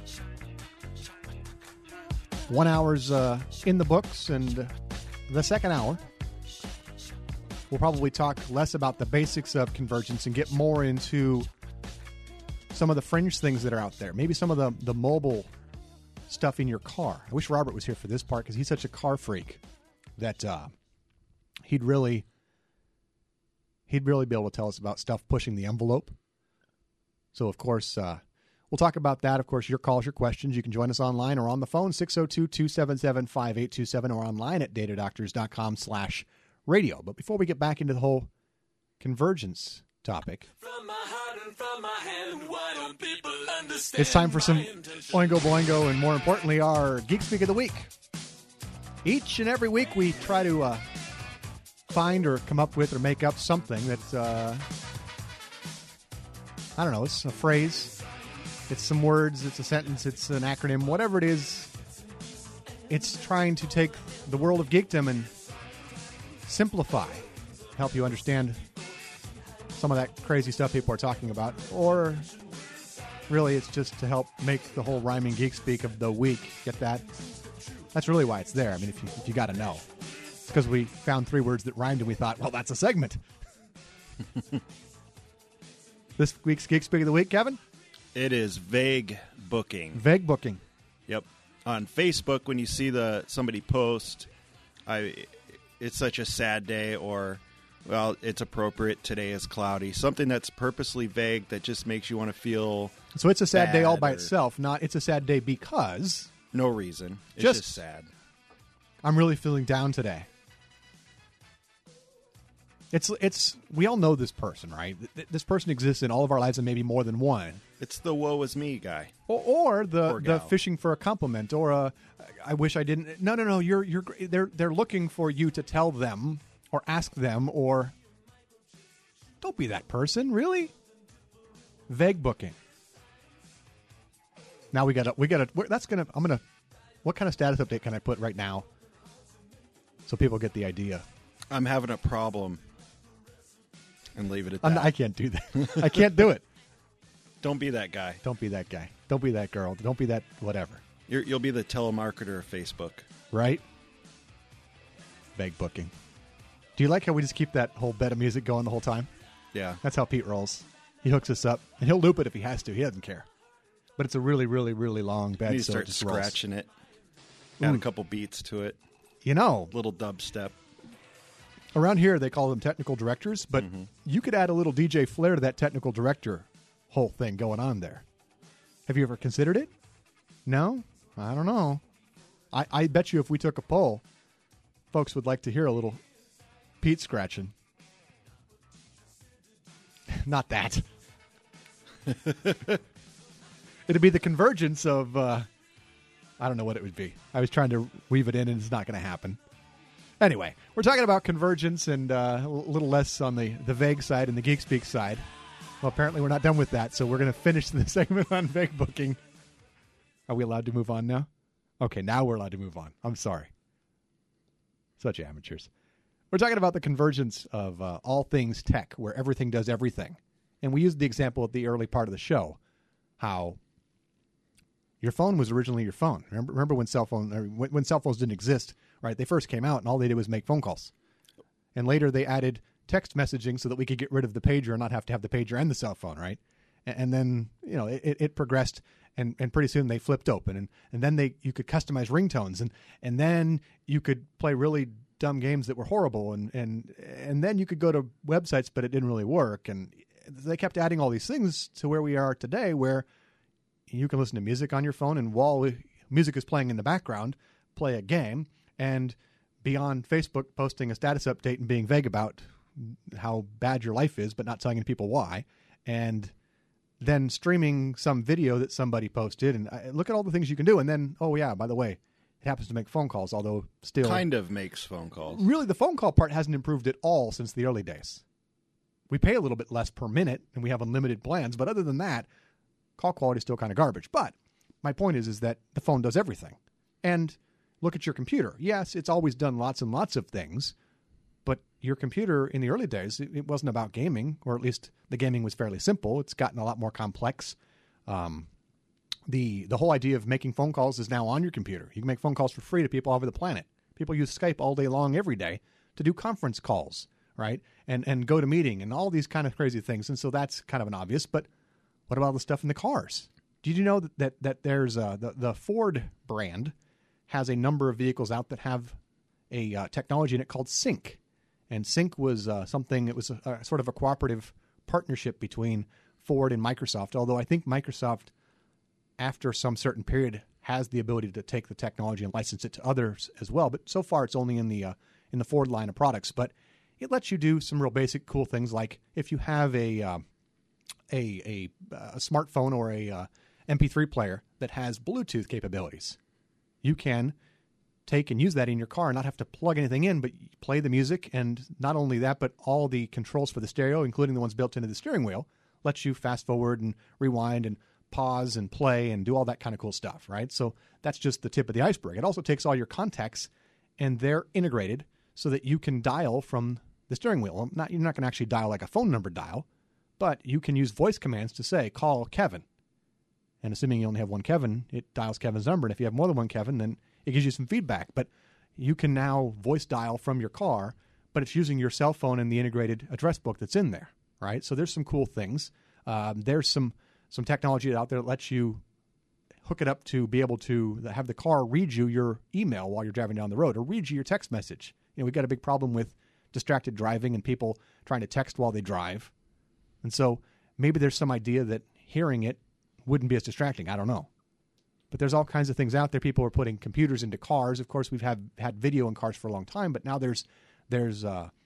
One hour's uh, in the books, and the second hour, we'll probably talk less about the basics of convergence and get more into some of the fringe things that are out there. Maybe some of the, the mobile stuff in your car. I wish Robert was here for this part because he's such a car freak that uh, he'd really... He'd really be able to tell us about stuff pushing the envelope. So, of course, uh, we'll talk about that. Of course, your calls, your questions. You can join us online or on the phone, six oh two, two seven seven, five eight two seven, or online at datadoctors.com slash radio. But before we get back into the whole convergence topic, From my heart and from my hand, why don't people understand it's time for some my intention? Oingo Boingo, and more importantly, our Geek Speak of the Week. Each and every week, we try to... Uh, find or come up with or make up something that, uh, I don't know, it's a phrase, it's some words, it's a sentence, it's an acronym, whatever it is. It's trying to take the world of geekdom and simplify, help you understand some of that crazy stuff people are talking about, or really it's just to help make the whole rhyming geek speak of the week. Get that? That's really why it's there. I mean, if you, if you got to know. Because we found three words that rhymed and we thought, well, that's a segment. This week's Geek Speak of the Week, Kevin? It is vague booking. Vague booking. Yep. On Facebook, when you see the somebody post, I, it's such a sad day, or, well, it's appropriate, today is cloudy. Something that's purposely vague that just makes you want to feel So it's a sad day all by or itself, not it's a sad day because no reason. It's Just- just sad. I'm really feeling down today. It's it's we all know this person, right? This person exists in all of our lives, and maybe more than one. It's the woe is me guy, or, or the or the fishing for a compliment, or a I wish I didn't. No, no, no. You're you're they're they're looking for you to tell them or ask them, or don't be that person, really. Vague booking. Now we got to we got to. That's gonna. I'm gonna. What kind of status update can I put right now, so people get the idea? I'm having a problem. And leave it at that. I'm not, I can't do that. I can't do it. Don't be that guy. Don't be that guy. Don't be that girl. Don't be that whatever. You're, you'll be the telemarketer of Facebook. Right? Vague booking. Do you like how we just keep that whole bed of music going the whole time? Yeah. That's how Pete rolls. He hooks us up, and he'll loop it if he has to. He doesn't care. But it's a really, really, really long bed. You need to so start it just scratching rolls. it. Add Ooh. a couple beats to it. You know. Little dubstep. Around here, they call them technical directors, but mm-hmm. you could add a little D J flair to that technical director whole thing going on there. Have you ever considered it? No? I don't know. I, I bet you if we took a poll, folks would like to hear a little Pete scratching. Not that. It'd be the convergence of, uh, I don't know what it would be. I was trying to weave it in, and it's not going to happen. Anyway, we're talking about convergence and uh, a little less on the, the vague side and the geek speak side. Well, apparently we're not done with that, so we're going to finish the segment on vague booking. Are we allowed to move on now? Okay, now we're allowed to move on. I'm sorry. Such amateurs. We're talking about the convergence of uh, all things tech, where everything does everything. And we used the example at the early part of the show, how your phone was originally your phone. Remember, remember when cell phone or when, when cell phones didn't exist, right? They first came out, and all they did was make phone calls. And later they added text messaging so that we could get rid of the pager and not have to have the pager and the cell phone, right? And, and then, you know, it, it progressed, and, and pretty soon they flipped open. And, and then they you could customize ringtones, and, and then you could play really dumb games that were horrible, and, and, and then you could go to websites, but it didn't really work. And they kept adding all these things to where we are today, where you can listen to music on your phone, and while music is playing in the background, play a game, and be on Facebook posting a status update and being vague about how bad your life is, but not telling people why, and then streaming some video that somebody posted, and look at all the things you can do. And then, oh yeah, by the way, it happens to make phone calls, although still... Kind of makes phone calls. Really, the phone call part hasn't improved at all since the early days. We pay a little bit less per minute, and we have unlimited plans, but other than that, call quality is still kind of garbage. But my point is, is that the phone does everything. And look at your computer. Yes, it's always done lots and lots of things, but your computer in the early days, it, it wasn't about gaming, or at least the gaming was fairly simple. It's gotten a lot more complex. Um, the the whole idea of making phone calls is now on your computer. You can make phone calls for free to people all over the planet. People use Skype all day long, every day, to do conference calls, right? And and go to meeting and all these kind of crazy things. And so that's kind of an obvious, but what about all the stuff in the cars? Did you know that that, that there's uh, the, the Ford brand has a number of vehicles out that have a uh, technology in it called Sync. And Sync was uh, something, it was a, a sort of a cooperative partnership between Ford and Microsoft, although I think Microsoft, after some certain period, has the ability to take the technology and license it to others as well. But so far, it's only in the uh, in the Ford line of products. But it lets you do some real basic cool things, like if you have a uh, a, a, a smartphone or a uh, M P three player that has Bluetooth capabilities, you can take and use that in your car and not have to plug anything in, but play the music. And not only that, but all the controls for the stereo, including the ones built into the steering wheel, lets you fast forward and rewind and pause and play and do all that kind of cool stuff, right? So that's just the tip of the iceberg. It also takes all your contacts, and they're integrated so that you can dial from the steering wheel. Not, you're not going to actually dial like a phone number dial, but you can use voice commands to say, call Kevin. And assuming you only have one Kevin, it dials Kevin's number. And if you have more than one Kevin, then it gives you some feedback. But you can now voice dial from your car, but it's using your cell phone and the integrated address book that's in there, right? So there's some cool things. Um, there's some some technology out there that lets you hook it up to be able to have the car read you your email while you're driving down the road, or read you your text message. You know, we've got a big problem with distracted driving and people trying to text while they drive. And so maybe there's some idea that hearing it wouldn't be as distracting. I don't know. But there's all kinds of things out there. People are putting computers into cars. Of course, we've had, had video in cars for a long time, but now there's there's uh,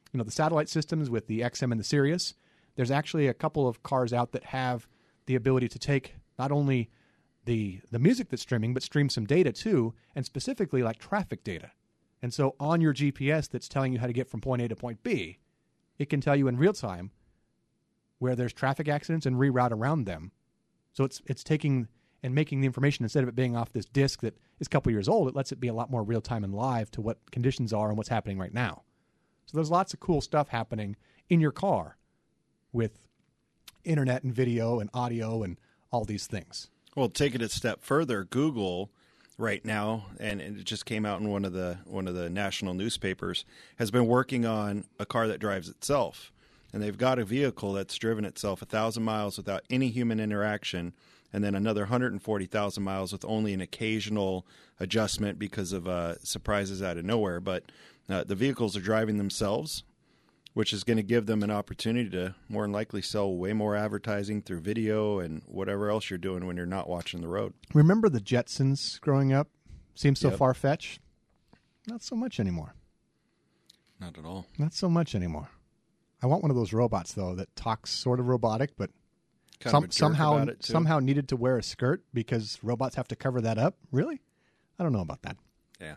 you know, the satellite systems with the X M and the Sirius, there's actually a couple of cars out that have the ability to take not only the the music that's streaming, but stream some data too, and specifically like traffic data. And so on your G P S that's telling you how to get from point A to point B, it can tell you in real time where there's traffic accidents and reroute around them. So it's it's taking and making the information, instead of it being off this disk that is a couple years old, it lets it be a lot more real time and live to what conditions are and what's happening right now. So there's lots of cool stuff happening in your car with internet and video and audio and all these things. Well, take it a step further. Google right now, and it just came out in one of the one of the national newspapers, has been working on a car that drives itself. And they've got a vehicle that's driven itself one thousand miles without any human interaction, and then another one hundred forty thousand miles with only an occasional adjustment because of uh, surprises out of nowhere. But uh, the vehicles are driving themselves, which is going to give them an opportunity to more than likely sell way more advertising through video and whatever else you're doing when you're not watching the road. Remember the Jetsons growing up? Seems so Yep. far-fetched. Not so much anymore. Not at all. Not so much anymore. I want one of those robots, though, that talks sort of robotic, but Kind some, of a jerk somehow about it, too. somehow needed to wear a skirt because robots have to cover that up. Really? I don't know about that. Yeah.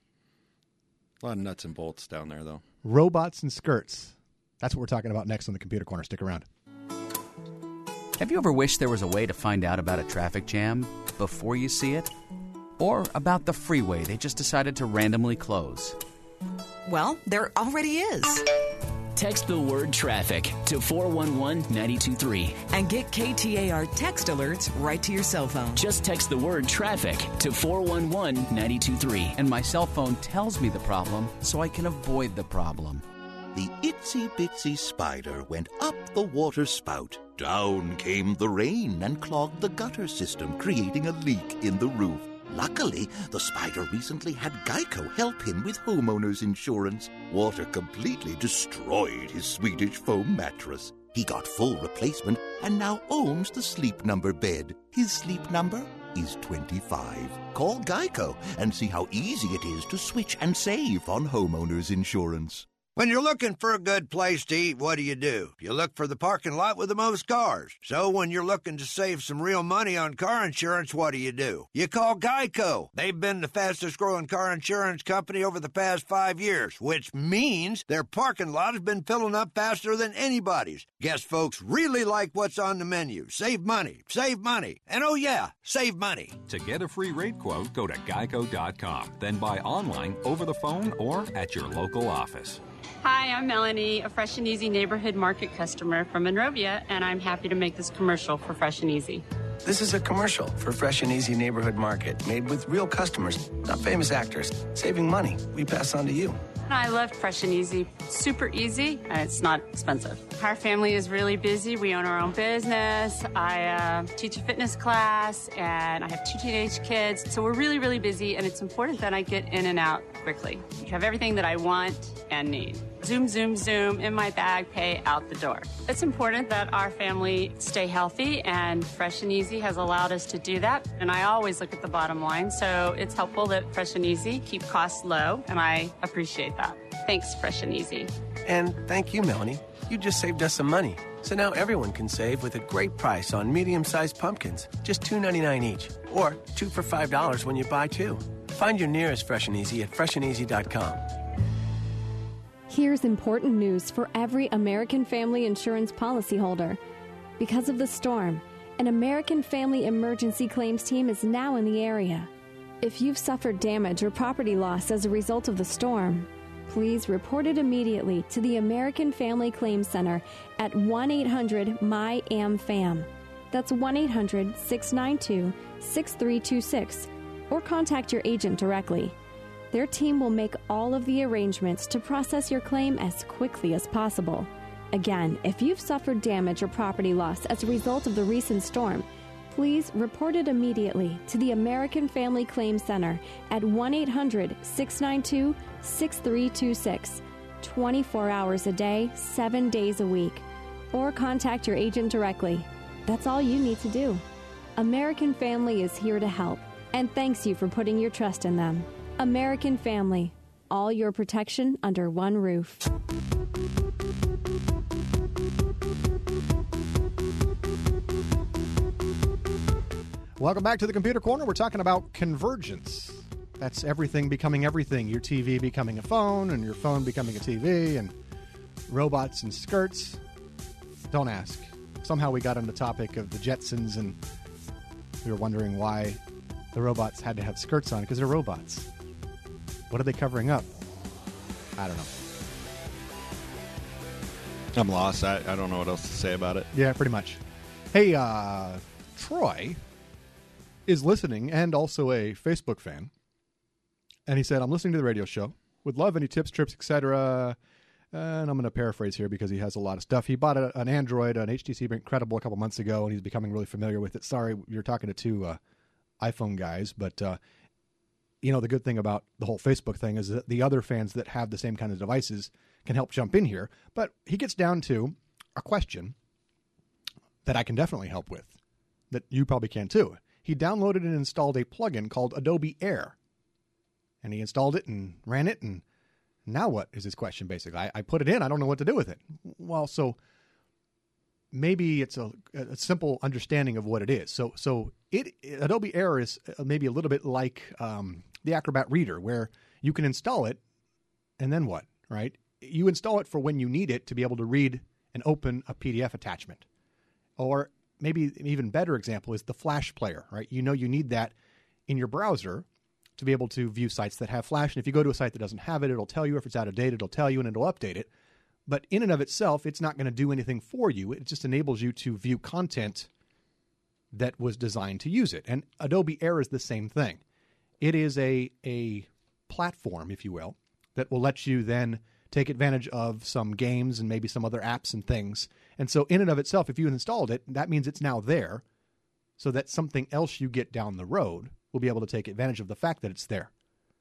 A lot of nuts and bolts down there, though. Robots and skirts. That's what we're talking about next on the Computer Corner. Stick around. Have you ever wished there was a way to find out about a traffic jam before you see it? Or about the freeway they just decided to randomly close? Well, there already is. Text the word traffic to four one one, nine two three. And get K T A R text alerts right to your cell phone. Just text the word traffic to four one one, nine two three. And my cell phone tells me the problem so I can avoid the problem. The itsy-bitsy spider went up the water spout. Down came the rain and clogged the gutter system, creating a leak in the roof. Luckily, the spider recently had Geico help him with homeowner's insurance. Water completely destroyed his Swedish foam mattress. He got full replacement and now owns the Sleep Number bed. His sleep number is twenty-five. Call Geico and see how easy it is to switch and save on homeowner's insurance. When you're looking for a good place to eat, what do you do? You look for the parking lot with the most cars. So when you're looking to save some real money on car insurance, what do you do? You call Geico. They've been the fastest growing car insurance company over the past five years, which means their parking lot has been filling up faster than anybody's. Guess folks really like what's on the menu. Save money, save money, and oh yeah, save money. To get a free rate quote, go to geico dot com, then buy online, over the phone, or at your local office. Hi, I'm Melanie, a Fresh and Easy neighborhood market customer from Monrovia, and I'm happy to make this commercial for Fresh and Easy. This is a commercial for Fresh and Easy Neighborhood Market, made with real customers, not famous actors. Saving money, we pass on to you. I love Fresh and Easy. Super easy, and it's not expensive. Our family is really busy. We own our own business. I uh, teach a fitness class, and I have two teenage kids. So we're really, really busy, and it's important that I get in and out quickly. You have everything that I want and need. Zoom, zoom, zoom, in my bag, pay, out the door. It's important that our family stay healthy, and Fresh and Easy has allowed us to do that. And I always look at the bottom line, so it's helpful that Fresh and Easy keep costs low, and I appreciate that. Thanks, Fresh and Easy. And thank you, Melanie. You just saved us some money. So now everyone can save with a great price on medium-sized pumpkins, just two ninety-nine each, or two for five dollars when you buy two. Find your nearest Fresh and Easy at fresh and easy dot com. Here's important news for every American Family Insurance policyholder. Because of the storm, an American Family Emergency Claims team is now in the area. If you've suffered damage or property loss as a result of the storm, please report it immediately to the American Family Claims Center at one eight hundred M Y A M F A M. That's one eight hundred, six nine two, six three two six, or contact your agent directly. Their team will make all of the arrangements to process your claim as quickly as possible. Again, if you've suffered damage or property loss as a result of the recent storm, please report it immediately to the American Family Claims Center at one eight hundred, six nine two, six three two six, twenty-four hours a day, seven days a week. Or contact your agent directly. That's all you need to do. American Family is here to help, and thanks you for putting your trust in them. American Family, all your protection under one roof. Welcome back to the Computer Corner. We're talking about convergence. That's everything becoming everything. Your T V becoming a phone, and your phone becoming a T V, and robots and skirts. Don't ask. Somehow we got on the topic of the Jetsons, and we were wondering why the robots had to have skirts on, because they're robots. What are they covering up? I don't know. I'm lost. I, I don't know what else to say about it. Yeah, pretty much. Hey, uh, Troy is listening and also a Facebook fan. And he said, I'm listening to the radio show. Would love any tips, trips, et cetera. And I'm going to paraphrase here because he has a lot of stuff. He bought a, an Android, an H T C Incredible a couple months ago, and he's becoming really familiar with it. Sorry, you're talking to two uh, iPhone guys. But, uh, you know, the good thing about the whole Facebook thing is that the other fans that have the same kind of devices can help jump in here. But he gets down to a question that I can definitely help with, that you probably can too. He downloaded and installed a plugin called Adobe Air. And he installed it and ran it, and now what is his question, basically? I, I put it in, I don't know what to do with it. Well, so maybe it's a, a simple understanding of what it is. So so it Adobe Air is maybe a little bit like um, the Acrobat Reader, where you can install it, and then what, right? You install it for when you need it to be able to read and open a P D F attachment. Or maybe an even better example is the Flash player, right? You know you need that in your browser to be able to view sites that have Flash. And if you go to a site that doesn't have it, it'll tell you. If it's out of date, it'll tell you and it'll update it. But in and of itself, it's not going to do anything for you. It just enables you to view content that was designed to use it. And Adobe Air is the same thing. It is a, a platform, if you will, that will let you then take advantage of some games and maybe some other apps and things. And so in and of itself, if you installed it, that means it's now there, so that something else you get down the road will be able to take advantage of the fact that it's there.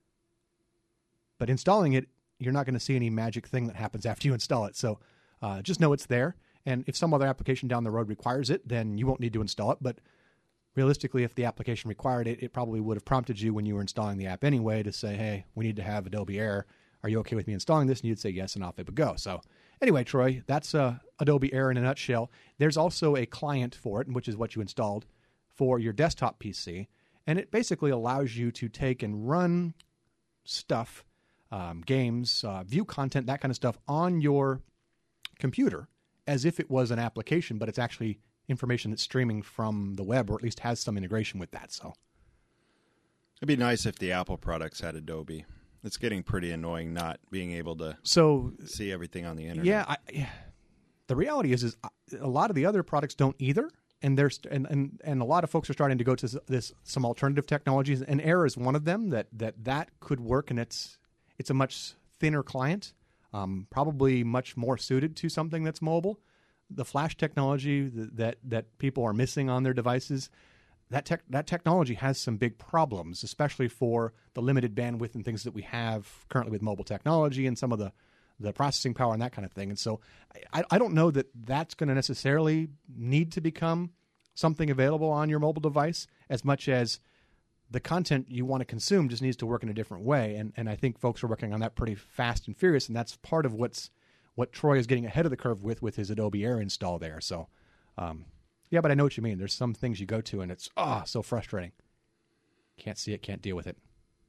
But installing it, you're not going to see any magic thing that happens after you install it. So uh, just know it's there. And if some other application down the road requires it, then you won't need to install it. But realistically, if the application required it, it probably would have prompted you when you were installing the app anyway to say, hey, we need to have Adobe Air. Are you okay with me installing this? And you'd say yes, and off it would go. So anyway, Troy, that's uh, Adobe Air in a nutshell. There's also a client for it, which is what you installed for your desktop P C. And it basically allows you to take and run stuff, um, games, uh, view content, that kind of stuff on your computer as if it was an application, but it's actually information that's streaming from the web, or at least has some integration with that. So it'd be nice if the Apple products had Adobe. It's getting pretty annoying not being able to so see everything on the internet. Yeah, I, yeah. The reality is, is a lot of the other products don't either. And there's and, and, and a lot of folks are starting to go to this some alternative technologies, and Air is one of them that that, that could work, and it's it's a much thinner client, um, probably much more suited to something that's mobile. The Flash technology that that people are missing on their devices, that tech, that technology has some big problems, especially for the limited bandwidth and things that we have currently with mobile technology and some of the the processing power and that kind of thing. And so I, I don't know that that's going to necessarily need to become something available on your mobile device, as much as the content you want to consume just needs to work in a different way. And and I think folks are working on that pretty fast and furious, and that's part of what's what Troy is getting ahead of the curve with with his Adobe Air install there. So, um, yeah, but I know what you mean. There's some things you go to, and it's, ah, oh, so frustrating. Can't see it, can't deal with it.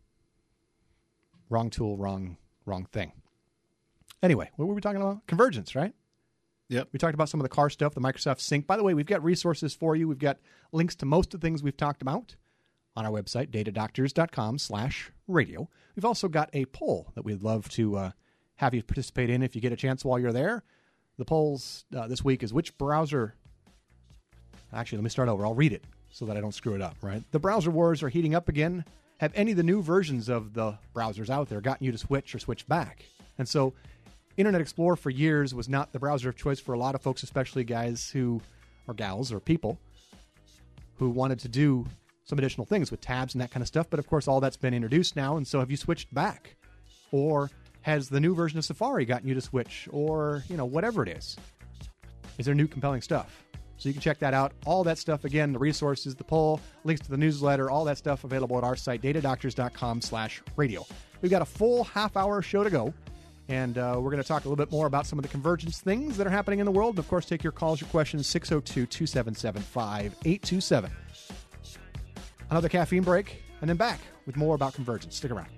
Wrong tool, wrong wrong thing. Anyway, what were we talking about? Convergence, right? Yep. We talked about some of the car stuff, the Microsoft Sync. By the way, we've got resources for you. We've got links to most of the things we've talked about on our website, datadoctors.com slash radio. We've also got a poll that we'd love to uh, have you participate in if you get a chance while you're there. The polls uh, this week is which browser... Actually, let me start over. I'll read it so that I don't screw it up, right? The browser wars are heating up again. Have any of the new versions of the browsers out there gotten you to switch or switch back? And so Internet Explorer for years was not the browser of choice for a lot of folks, especially guys who, or gals, or people who wanted to do some additional things with tabs and that kind of stuff. But of course, all that's been introduced now. And so have you switched back? Or has the new version of Safari gotten you to switch? Or, you know, whatever it is. Is there new compelling stuff? So you can check that out. All that stuff, again, the resources, the poll, links to the newsletter, all that stuff available at our site, datadoctors.com slash radio. We've got a full half-hour show to go. And uh, we're going to talk a little bit more about some of the convergence things that are happening in the world. And of course, take your calls, your questions, six oh two, two seven seven, five eight two seven. Another caffeine break, and then back with more about convergence. Stick around.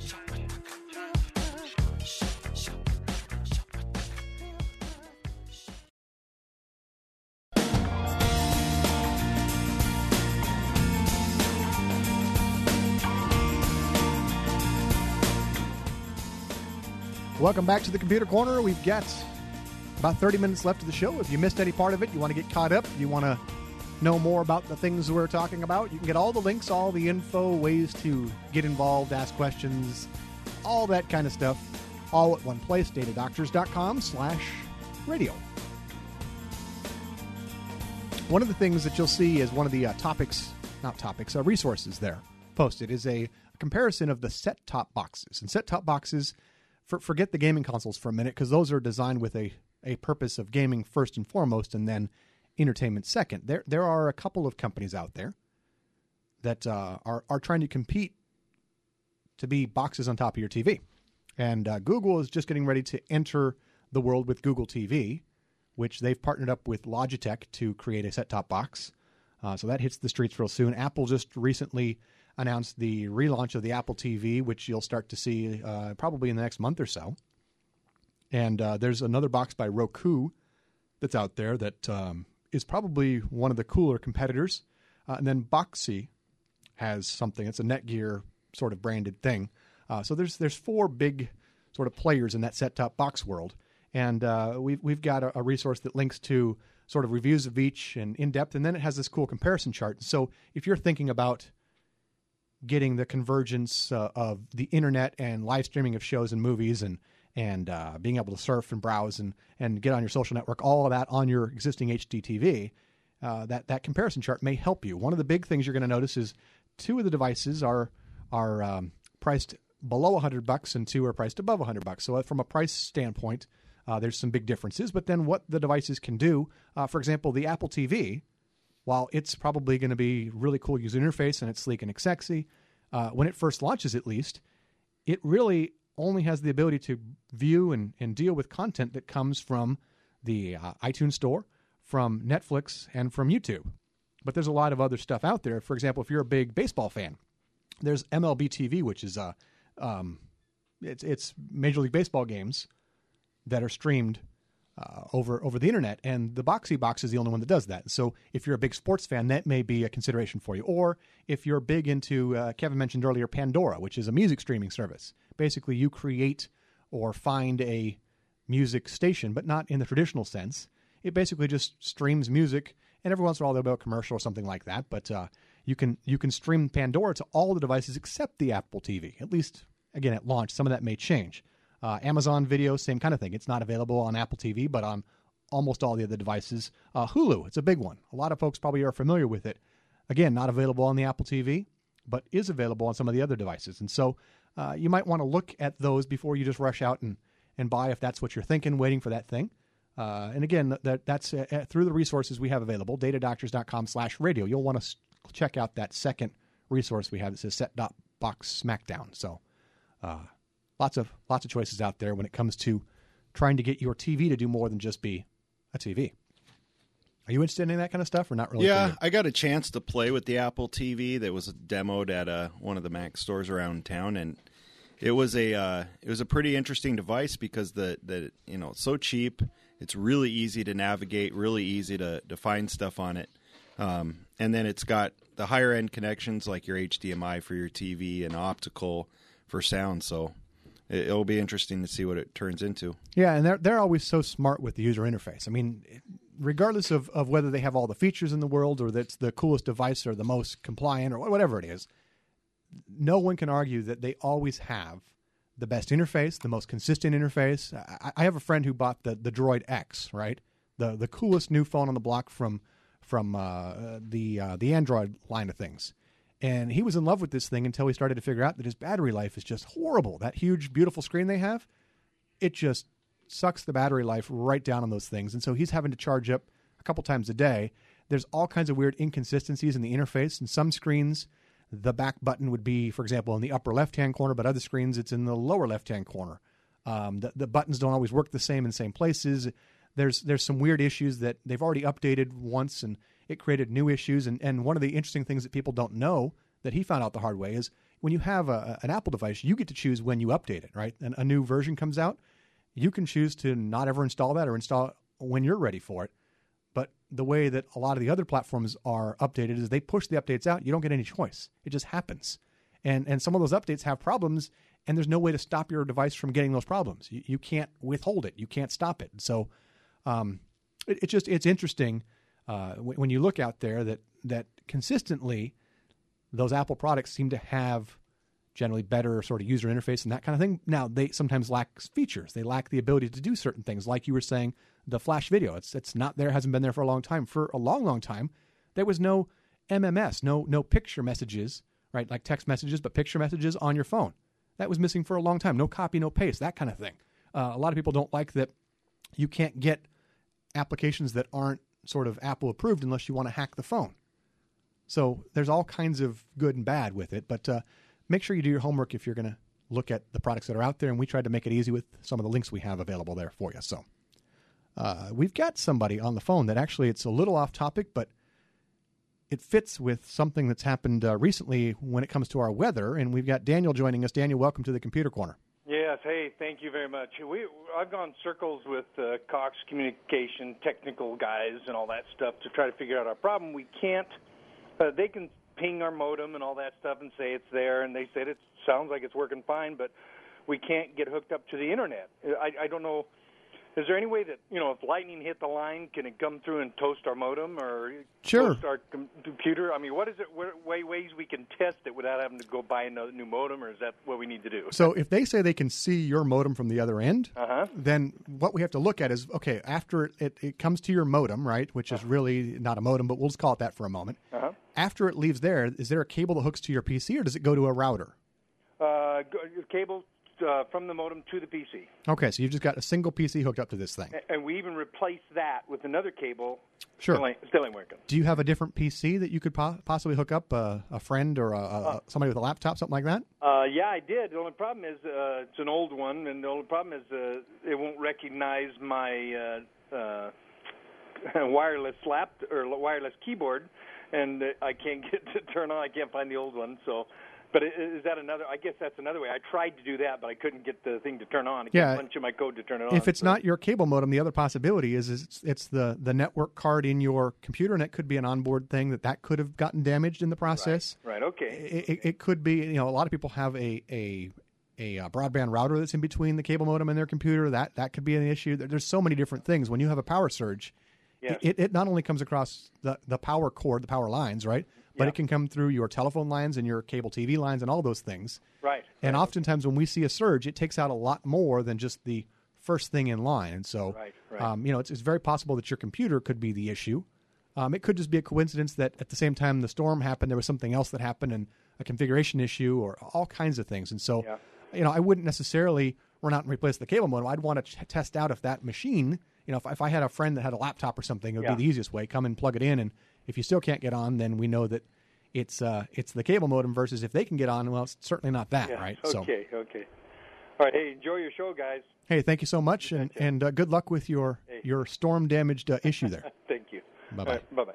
Welcome back to the Computer Corner. We've got about thirty minutes left of the show. If you missed any part of it, you want to get caught up, you want to know more about the things we're talking about, you can get all the links, all the info, ways to get involved, ask questions, all that kind of stuff, all at one place, datadoctors.com slash radio. One of the things that you'll see is one of the uh, topics, not topics, uh, resources there posted is a, a comparison of the set-top boxes. And set-top boxes, for, forget the gaming consoles for a minute, because those are designed with a, a purpose of gaming first and foremost, and then entertainment second. There there are a couple of companies out there that uh, are, are trying to compete to be boxes on top of your T V. And uh, Google is just getting ready to enter the world with Google T V, which they've partnered up with Logitech to create a set-top box. Uh, so that hits the streets real soon. Apple just recently announced the relaunch of the Apple T V, which you'll start to see uh, probably in the next month or so. And uh, there's another box by Roku that's out there that um, is probably one of the cooler competitors. Uh, and then Boxy has something. It's a Netgear sort of branded thing. Uh, so there's there's four big sort of players in that set-top box world. And uh, we've, we've got a, a resource that links to sort of reviews of each and in-depth, and then it has this cool comparison chart. So if you're thinking about getting the convergence uh, of the internet and live streaming of shows and movies and and uh, being able to surf and browse and, and get on your social network, all of that on your existing H D T V, uh, that, that comparison chart may help you. One of the big things you're going to notice is two of the devices are are um, priced below one hundred bucks and two are priced above one hundred bucks. So from a price standpoint, uh, there's some big differences. But then what the devices can do, uh, for example, the Apple T V, while it's probably going to be really cool user interface and it's sleek and sexy, uh, when it first launches at least, it really only has the ability to view and, and deal with content that comes from the uh, iTunes Store, from Netflix, and from YouTube. But there's a lot of other stuff out there. For example, if you're a big baseball fan, there's M L B T V, which is uh, um, it's, it's Major League Baseball games that are streamed uh, over over the internet, and the Boxy box is the only one that does that. So if you're a big sports fan, that may be a consideration for you. Or if you're big into, uh, Kevin mentioned earlier, Pandora, which is a music streaming service. Basically, you create or find a music station, but not in the traditional sense. It basically just streams music, and every once in a while there'll be a commercial or something like that. But uh, you can you can stream Pandora to all the devices except the Apple T V. At least, again, at launch, some of that may change. Uh, Amazon Video, same kind of thing. It's not available on Apple T V, but on almost all the other devices. Uh, Hulu, it's a big one. A lot of folks probably are familiar with it. Again, not available on the Apple T V, but is available on some of the other devices. And so uh, you might want to look at those before you just rush out and, and buy if that's what you're thinking, waiting for that thing. Uh, and again, that, that's uh, through the resources we have available, datadoctors.com slash radio. You'll want to s- check out that second resource we have that says Set-Box Smackdown. So uh, lots of lots of choices out there when it comes to trying to get your T V to do more than just be a T V. Are you interested in that kind of stuff or not really? Yeah, I got a chance to play with the Apple T V that was demoed at uh, one of the Mac stores around town, and it was a uh, it was a pretty interesting device because the, the you know it's so cheap, it's really easy to navigate, really easy to, to find stuff on it, um, and then it's got the higher end connections like your H D M I for your T V and optical for sound. So it, it'll be interesting to see what it turns into. Yeah, and they're they're always so smart with the user interface. I mean, regardless of, of whether they have all the features in the world or that's the coolest device or the most compliant or whatever it is, no one can argue that they always have the best interface, the most consistent interface. I, I have a friend who bought the, the Droid X, right? The the coolest new phone on the block from from uh, the uh, the Android line of things. And he was in love with this thing until he started to figure out that his battery life is just horrible. That huge, beautiful screen they have, it just sucks the battery life right down on those things. And so he's having to charge up a couple times a day. There's all kinds of weird inconsistencies in the interface. In some screens, the back button would be, for example, in the upper left-hand corner, but other screens, it's in the lower left-hand corner. Um, the, the buttons don't always work the same in the same places. There's there's some weird issues that they've already updated once, and it created new issues. And, and one of the interesting things that people don't know that he found out the hard way is when you have a, an Apple device, you get to choose when you update it, right? And a new version comes out, you can choose to not ever install that or install it when you're ready for it. But the way that a lot of the other platforms are updated is they push the updates out. You don't get any choice. It just happens. And and some of those updates have problems, and there's no way to stop your device from getting those problems. You, you can't withhold it. You can't stop it. So um, it, it's just it's interesting uh, w- when you look out there that that consistently those Apple products seem to have generally better sort of user interface and that kind of thing. Now, they sometimes lack features. They lack the ability to do certain things. Like you were saying, the flash video. It's it's not there, hasn't been there for a long time. For a long, long time, there was no M M S, no no picture messages, right? Like text messages, but picture messages on your phone. That was missing for a long time. No copy, no paste, that kind of thing. Uh, a lot of people don't like that you can't get applications that aren't sort of Apple approved unless you want to hack the phone. So there's all kinds of good and bad with it, but uh, make sure you do your homework if you're going to look at the products that are out there, and we tried to make it easy with some of the links we have available there for you. So uh, we've got somebody on the phone that actually it's a little off topic, but it fits with something that's happened uh, recently when it comes to our weather, and we've got Daniel joining us. Daniel, welcome to the Computer Corner. Yes, hey, thank you very much. We, I've gone circles with uh, Cox Communication, technical guys and all that stuff to try to figure out our problem. We can't, uh, they can ping our modem and all that stuff and say it's there, and they said it sounds like it's working fine, but we can't get hooked up to the Internet. I, I don't know. Is there any way that, you know, if lightning hit the line, can it come through and toast our modem or sure. toast our com- computer? I mean, what is it, what way, ways we can test it without having to go buy another new modem, or is that what we need to do? So if they say they can see your modem from the other end, uh-huh. then what we have to look at is, okay, after it, it, it comes to your modem, right, which is really not a modem, but we'll just call it that for a moment. Uh-huh. After it leaves there, is there a cable that hooks to your P C, or does it go to a router? Uh, go, cable uh, from the modem to the P C. Okay, so you've just got a single P C hooked up to this thing. And we even replaced that with another cable. Sure. Still ain't, still ain't working. Do you have a different P C that you could po- possibly hook up, uh, a friend or a, a, uh, somebody with a laptop, something like that? Uh, yeah, I did. The only problem is uh, it's an old one, and the only problem is uh, it won't recognize my uh, uh, wireless lap or wireless keyboard, and I can't get to turn on. I can't find the old one, so... But is that another? I guess that's another way. I tried to do that, but I couldn't get the thing to turn on. I yeah. can't punch in my code to turn it on. If it's so. not your cable modem, the other possibility is, is it's, it's the, the network card in your computer, and it could be an onboard thing that that could have gotten damaged in the process. Right. right okay. It, it, it could be. You know, a lot of people have a a a broadband router that's in between the cable modem and their computer. That that could be an issue. There's so many different things. When you have a power surge, yes. it, it not only comes across the, the power cord, the power lines, right? But yeah. it can come through your telephone lines and your cable T V lines and all those things. Right. And right. oftentimes when we see a surge, it takes out a lot more than just the first thing in line. And so, right, right. Um, you know, it's, it's very possible that your computer could be the issue. Um, it could just be a coincidence that at the same time the storm happened, there was something else that happened, and a configuration issue or all kinds of things. And so, yeah. you know, I wouldn't necessarily run out and replace the cable modem. I'd want to ch- test out if that machine, you know, if, if I had a friend that had a laptop or something, it would yeah. be the easiest way. Come and plug it in, and if you still can't get on, then we know that it's uh, it's the cable modem versus if they can get on, well, it's certainly not that, yeah. right? Okay, so. okay. All right, hey, enjoy your show, guys. Hey, thank you so much, and, and uh, good luck with your, hey. your storm-damaged uh, issue there. Thank you. Bye-bye. Right, bye-bye.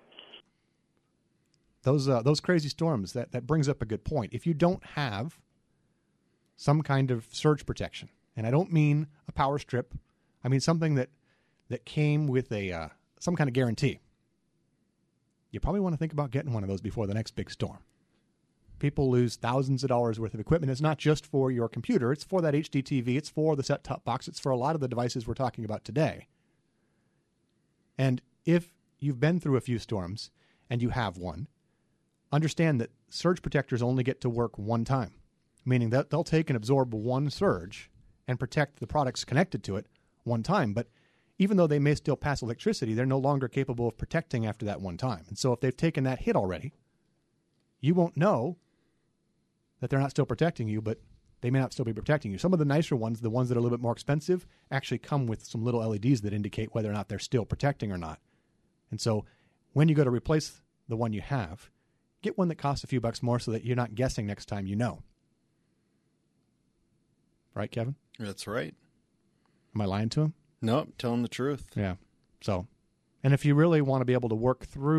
Those, uh, those crazy storms, that, that brings up a good point. If you don't have some kind of surge protection, and I don't mean a power strip, I mean something that, that came with a uh, some kind of guarantee, you probably want to think about getting one of those before the next big storm. People lose thousands of dollars worth of equipment. It's not just for your computer. It's for that H D T V. It's for the set-top box. It's for a lot of the devices we're talking about today. And if you've been through a few storms and you have one, understand that surge protectors only get to work one time, meaning that they'll take and absorb one surge and protect the products connected to it one time. But even though they may still pass electricity, they're no longer capable of protecting after that one time. And so if they've taken that hit already, you won't know that they're not still protecting you, but they may not still be protecting you. Some of the nicer ones, the ones that are a little bit more expensive, actually come with some little L E Ds that indicate whether or not they're still protecting or not. And so when you go to replace the one you have, get one that costs a few bucks more so that you're not guessing next time you know. Right, Kevin? That's right. Am I lying to him? Nope, telling the truth. Yeah. So, and if you really want to be able to work through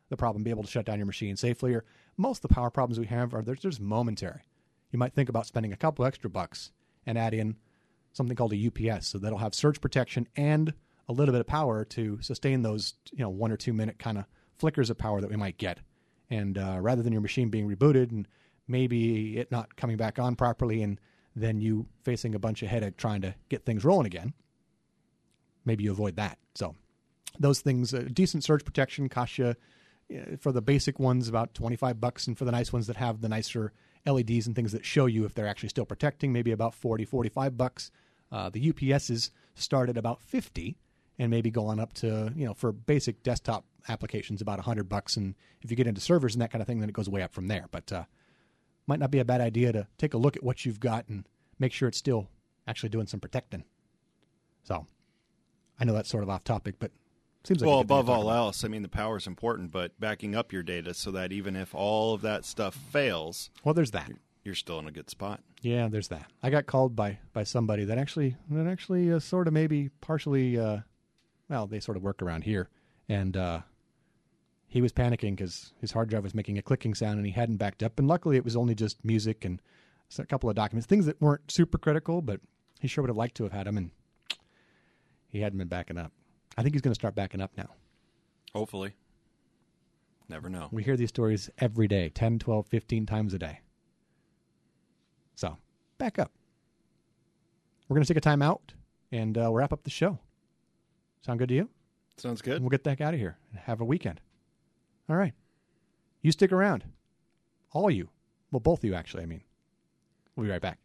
the problem, be able to shut down your machine safely. Or most of the power problems we have are they're just momentary. You might think about spending a couple extra bucks and add in something called a U P S, so that'll have surge protection and a little bit of power to sustain those, you know, one or two minute kind of flickers of power that we might get. And uh, rather than your machine being rebooted and maybe it not coming back on properly and then you facing a bunch of headache trying to get things rolling again, maybe you avoid that. So those things, uh, decent surge protection costs you, uh, for the basic ones, about twenty-five bucks, and for the nice ones that have the nicer L E Ds and things that show you if they're actually still protecting, maybe about forty, forty-five bucks. Uh, the U P Ss start at about fifty and maybe go on up to, you know, for basic desktop applications, about one hundred bucks. And if you get into servers and that kind of thing, then it goes way up from there. But uh, might not be a bad idea to take a look at what you've got and make sure it's still actually doing some protecting. So I know that's sort of off topic, but seems like well, a good thing to above talk all about. else, I mean, the power is important, but backing up your data so that even if all of that stuff fails, well, there's that. You're, you're still in a good spot. Yeah, there's that. I got called by, by somebody that actually that actually uh, sort of maybe partially, uh, well, they sort of work around here, and uh, he was panicking because his hard drive was making a clicking sound and he hadn't backed up. And luckily, it was only just music and a couple of documents, things that weren't super critical, but he sure would have liked to have had them, and he hadn't been backing up. I think he's going to start backing up now. Hopefully. Never know. We hear these stories every day, ten, twelve, fifteen times a day. So, back up. We're going to take a time out and uh, wrap up the show. Sound good to you? Sounds good. And we'll get the heck out of here and have a weekend. All right. You stick around. All of you. Well, both of you, actually, I mean. We'll be right back.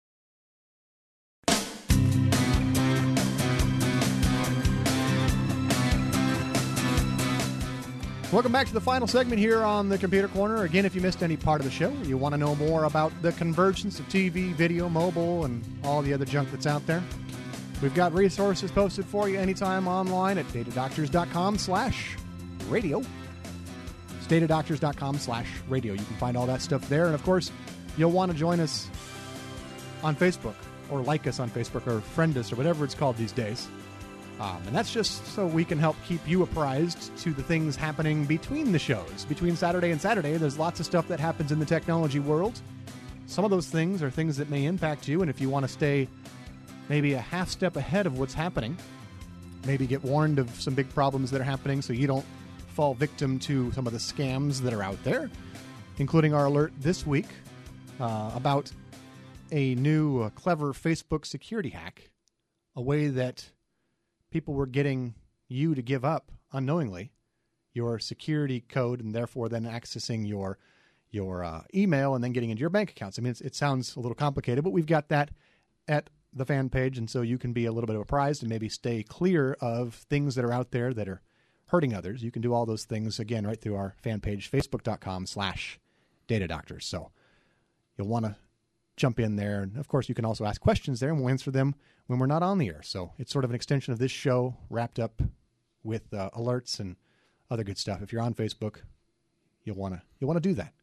Welcome back to the final segment here on the Computer Corner. Again, if you missed any part of the show, or you want to know more about the convergence of T V, video, mobile, and all the other junk that's out there, we've got resources posted for you anytime online at datadoctors.com slash radio. It's datadoctors.com slash radio. You can find all that stuff there. And, of course, you'll want to join us on Facebook, or like us on Facebook, or friend us, or whatever it's called these days. Um, and that's just so we can help keep you apprised to the things happening between the shows. Between Saturday and Saturday, there's lots of stuff that happens in the technology world. Some of those things are things that may impact you, and if you want to stay maybe a half step ahead of what's happening, maybe get warned of some big problems that are happening so you don't fall victim to some of the scams that are out there, including our alert this week uh, about a new uh, clever Facebook security hack, a way that people were getting you to give up unknowingly your security code and therefore then accessing your your uh, email and then getting into your bank accounts. I mean, it's, it sounds a little complicated, but we've got that at the fan page, and so you can be a little bit apprised and maybe stay clear of things that are out there that are hurting others. You can do all those things, again, right through our fan page, facebook.com slash datadoctors. So you'll want to jump in there. And, of course, you can also ask questions there, and we'll answer them when we're not on the air. So it's sort of an extension of this show wrapped up with uh, alerts and other good stuff. If you're on Facebook, you'll want to you'll want to do that.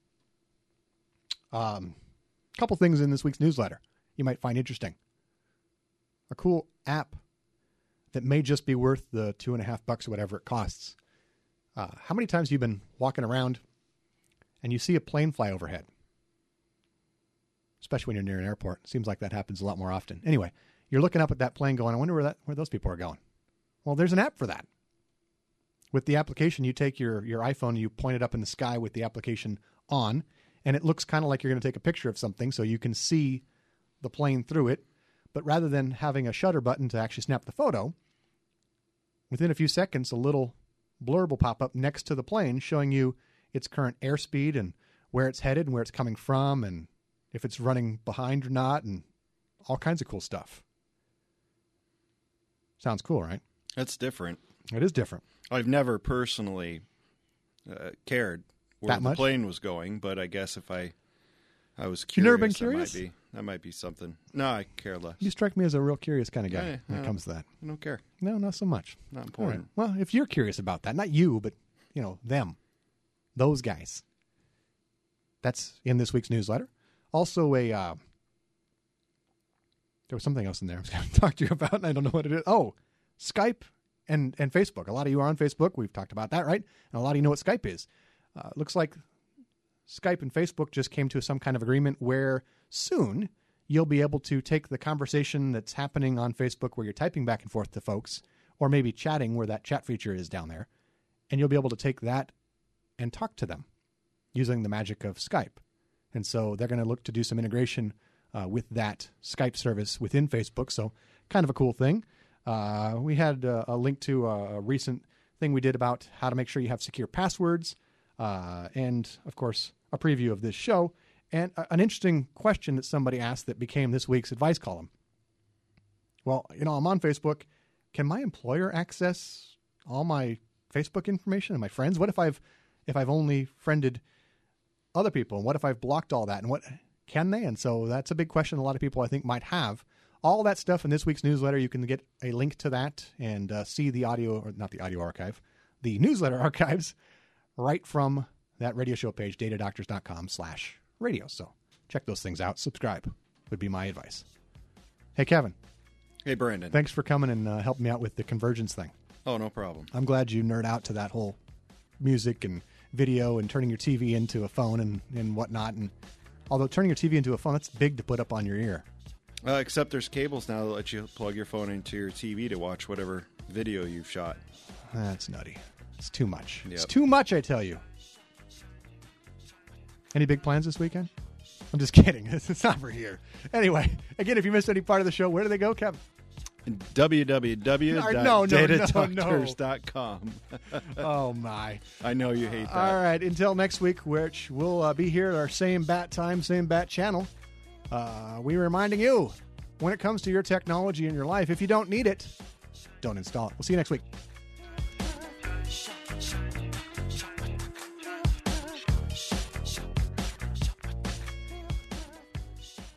Um, a couple things in this week's newsletter you might find interesting. A cool app that may just be worth the two and a half bucks or whatever it costs. Uh, how many times have you been walking around and you see a plane fly overhead? Especially when you're near an airport. It seems like that happens a lot more often. Anyway, you're looking up at that plane going, I wonder where that where those people are going. Well, there's an app for that. With the application, you take your, your iPhone and you point it up in the sky with the application on, and it looks kind of like you're going to take a picture of something so you can see the plane through it. But rather than having a shutter button to actually snap the photo, within a few seconds, a little blurb will pop up next to the plane showing you its current airspeed and where it's headed and where it's coming from and if it's running behind or not, and all kinds of cool stuff. Sounds cool, right? That's different. It is different. I've never personally uh, cared where That the much? plane was going, but I guess if I I was You've curious, never been that curious? might be that might be something. No, I care less. You strike me as a real curious kind of guy Yeah, when I it comes to that. I don't care. No, not so much. Not All important. right. Well, if you're curious about that, not you, but, you know, them, those guys. That's in this week's newsletter. Also, a uh, there was something else in there I was going to talk to you about, and I don't know what it is. Oh, Skype and, and Facebook. A lot of you are on Facebook. We've talked about that, right? And a lot of you know what Skype is. Uh, looks like Skype and Facebook just came to some kind of agreement where soon you'll be able to take the conversation that's happening on Facebook where you're typing back and forth to folks, or maybe chatting where that chat feature is down there, and you'll be able to take that and talk to them using the magic of Skype. And so they're going to look to do some integration uh, with that Skype service within Facebook, so kind of a cool thing. Uh, we had uh, a link to a, a recent thing we did about how to make sure you have secure passwords, uh, and, of course, a preview of this show, and a, an interesting question that somebody asked that became this week's advice column. Well, you know, I'm on Facebook. Can my employer access all my Facebook information and my friends? What if I've if I've only friended other people? And what if I've blocked all that? And what can they? And so that's a big question a lot of people I think might have. All that stuff in this week's newsletter. You can get a link to that and uh, see the audio, or not the audio archive, the newsletter archives right from that radio show page, datadoctors.com slash radio. So check those things out. Subscribe would be my advice. Hey, Kevin. Hey, Brandon. Thanks for coming and uh, helping me out with the convergence thing. Oh, no problem. I'm glad you nerd out to that whole music and video and turning your T V into a phone and, and whatnot. And although turning your T V into a phone, that's big to put up on your ear. Uh, except there's cables now that let you plug your phone into your T V to watch whatever video you've shot. That's nutty. It's too much. Yep. It's too much, I tell you. Any big plans this weekend? I'm just kidding. It's not for here. Anyway, again, if you missed any part of the show, where do they go, Kevin? w w w dot no, no, data no, doctors dot com. Oh, my. I know you hate that. All right. Until next week, which we'll uh, be here at our same bat time, same bat channel. Uh, we're reminding you, when it comes to your technology in your life, if you don't need it, don't install it. We'll see you next week.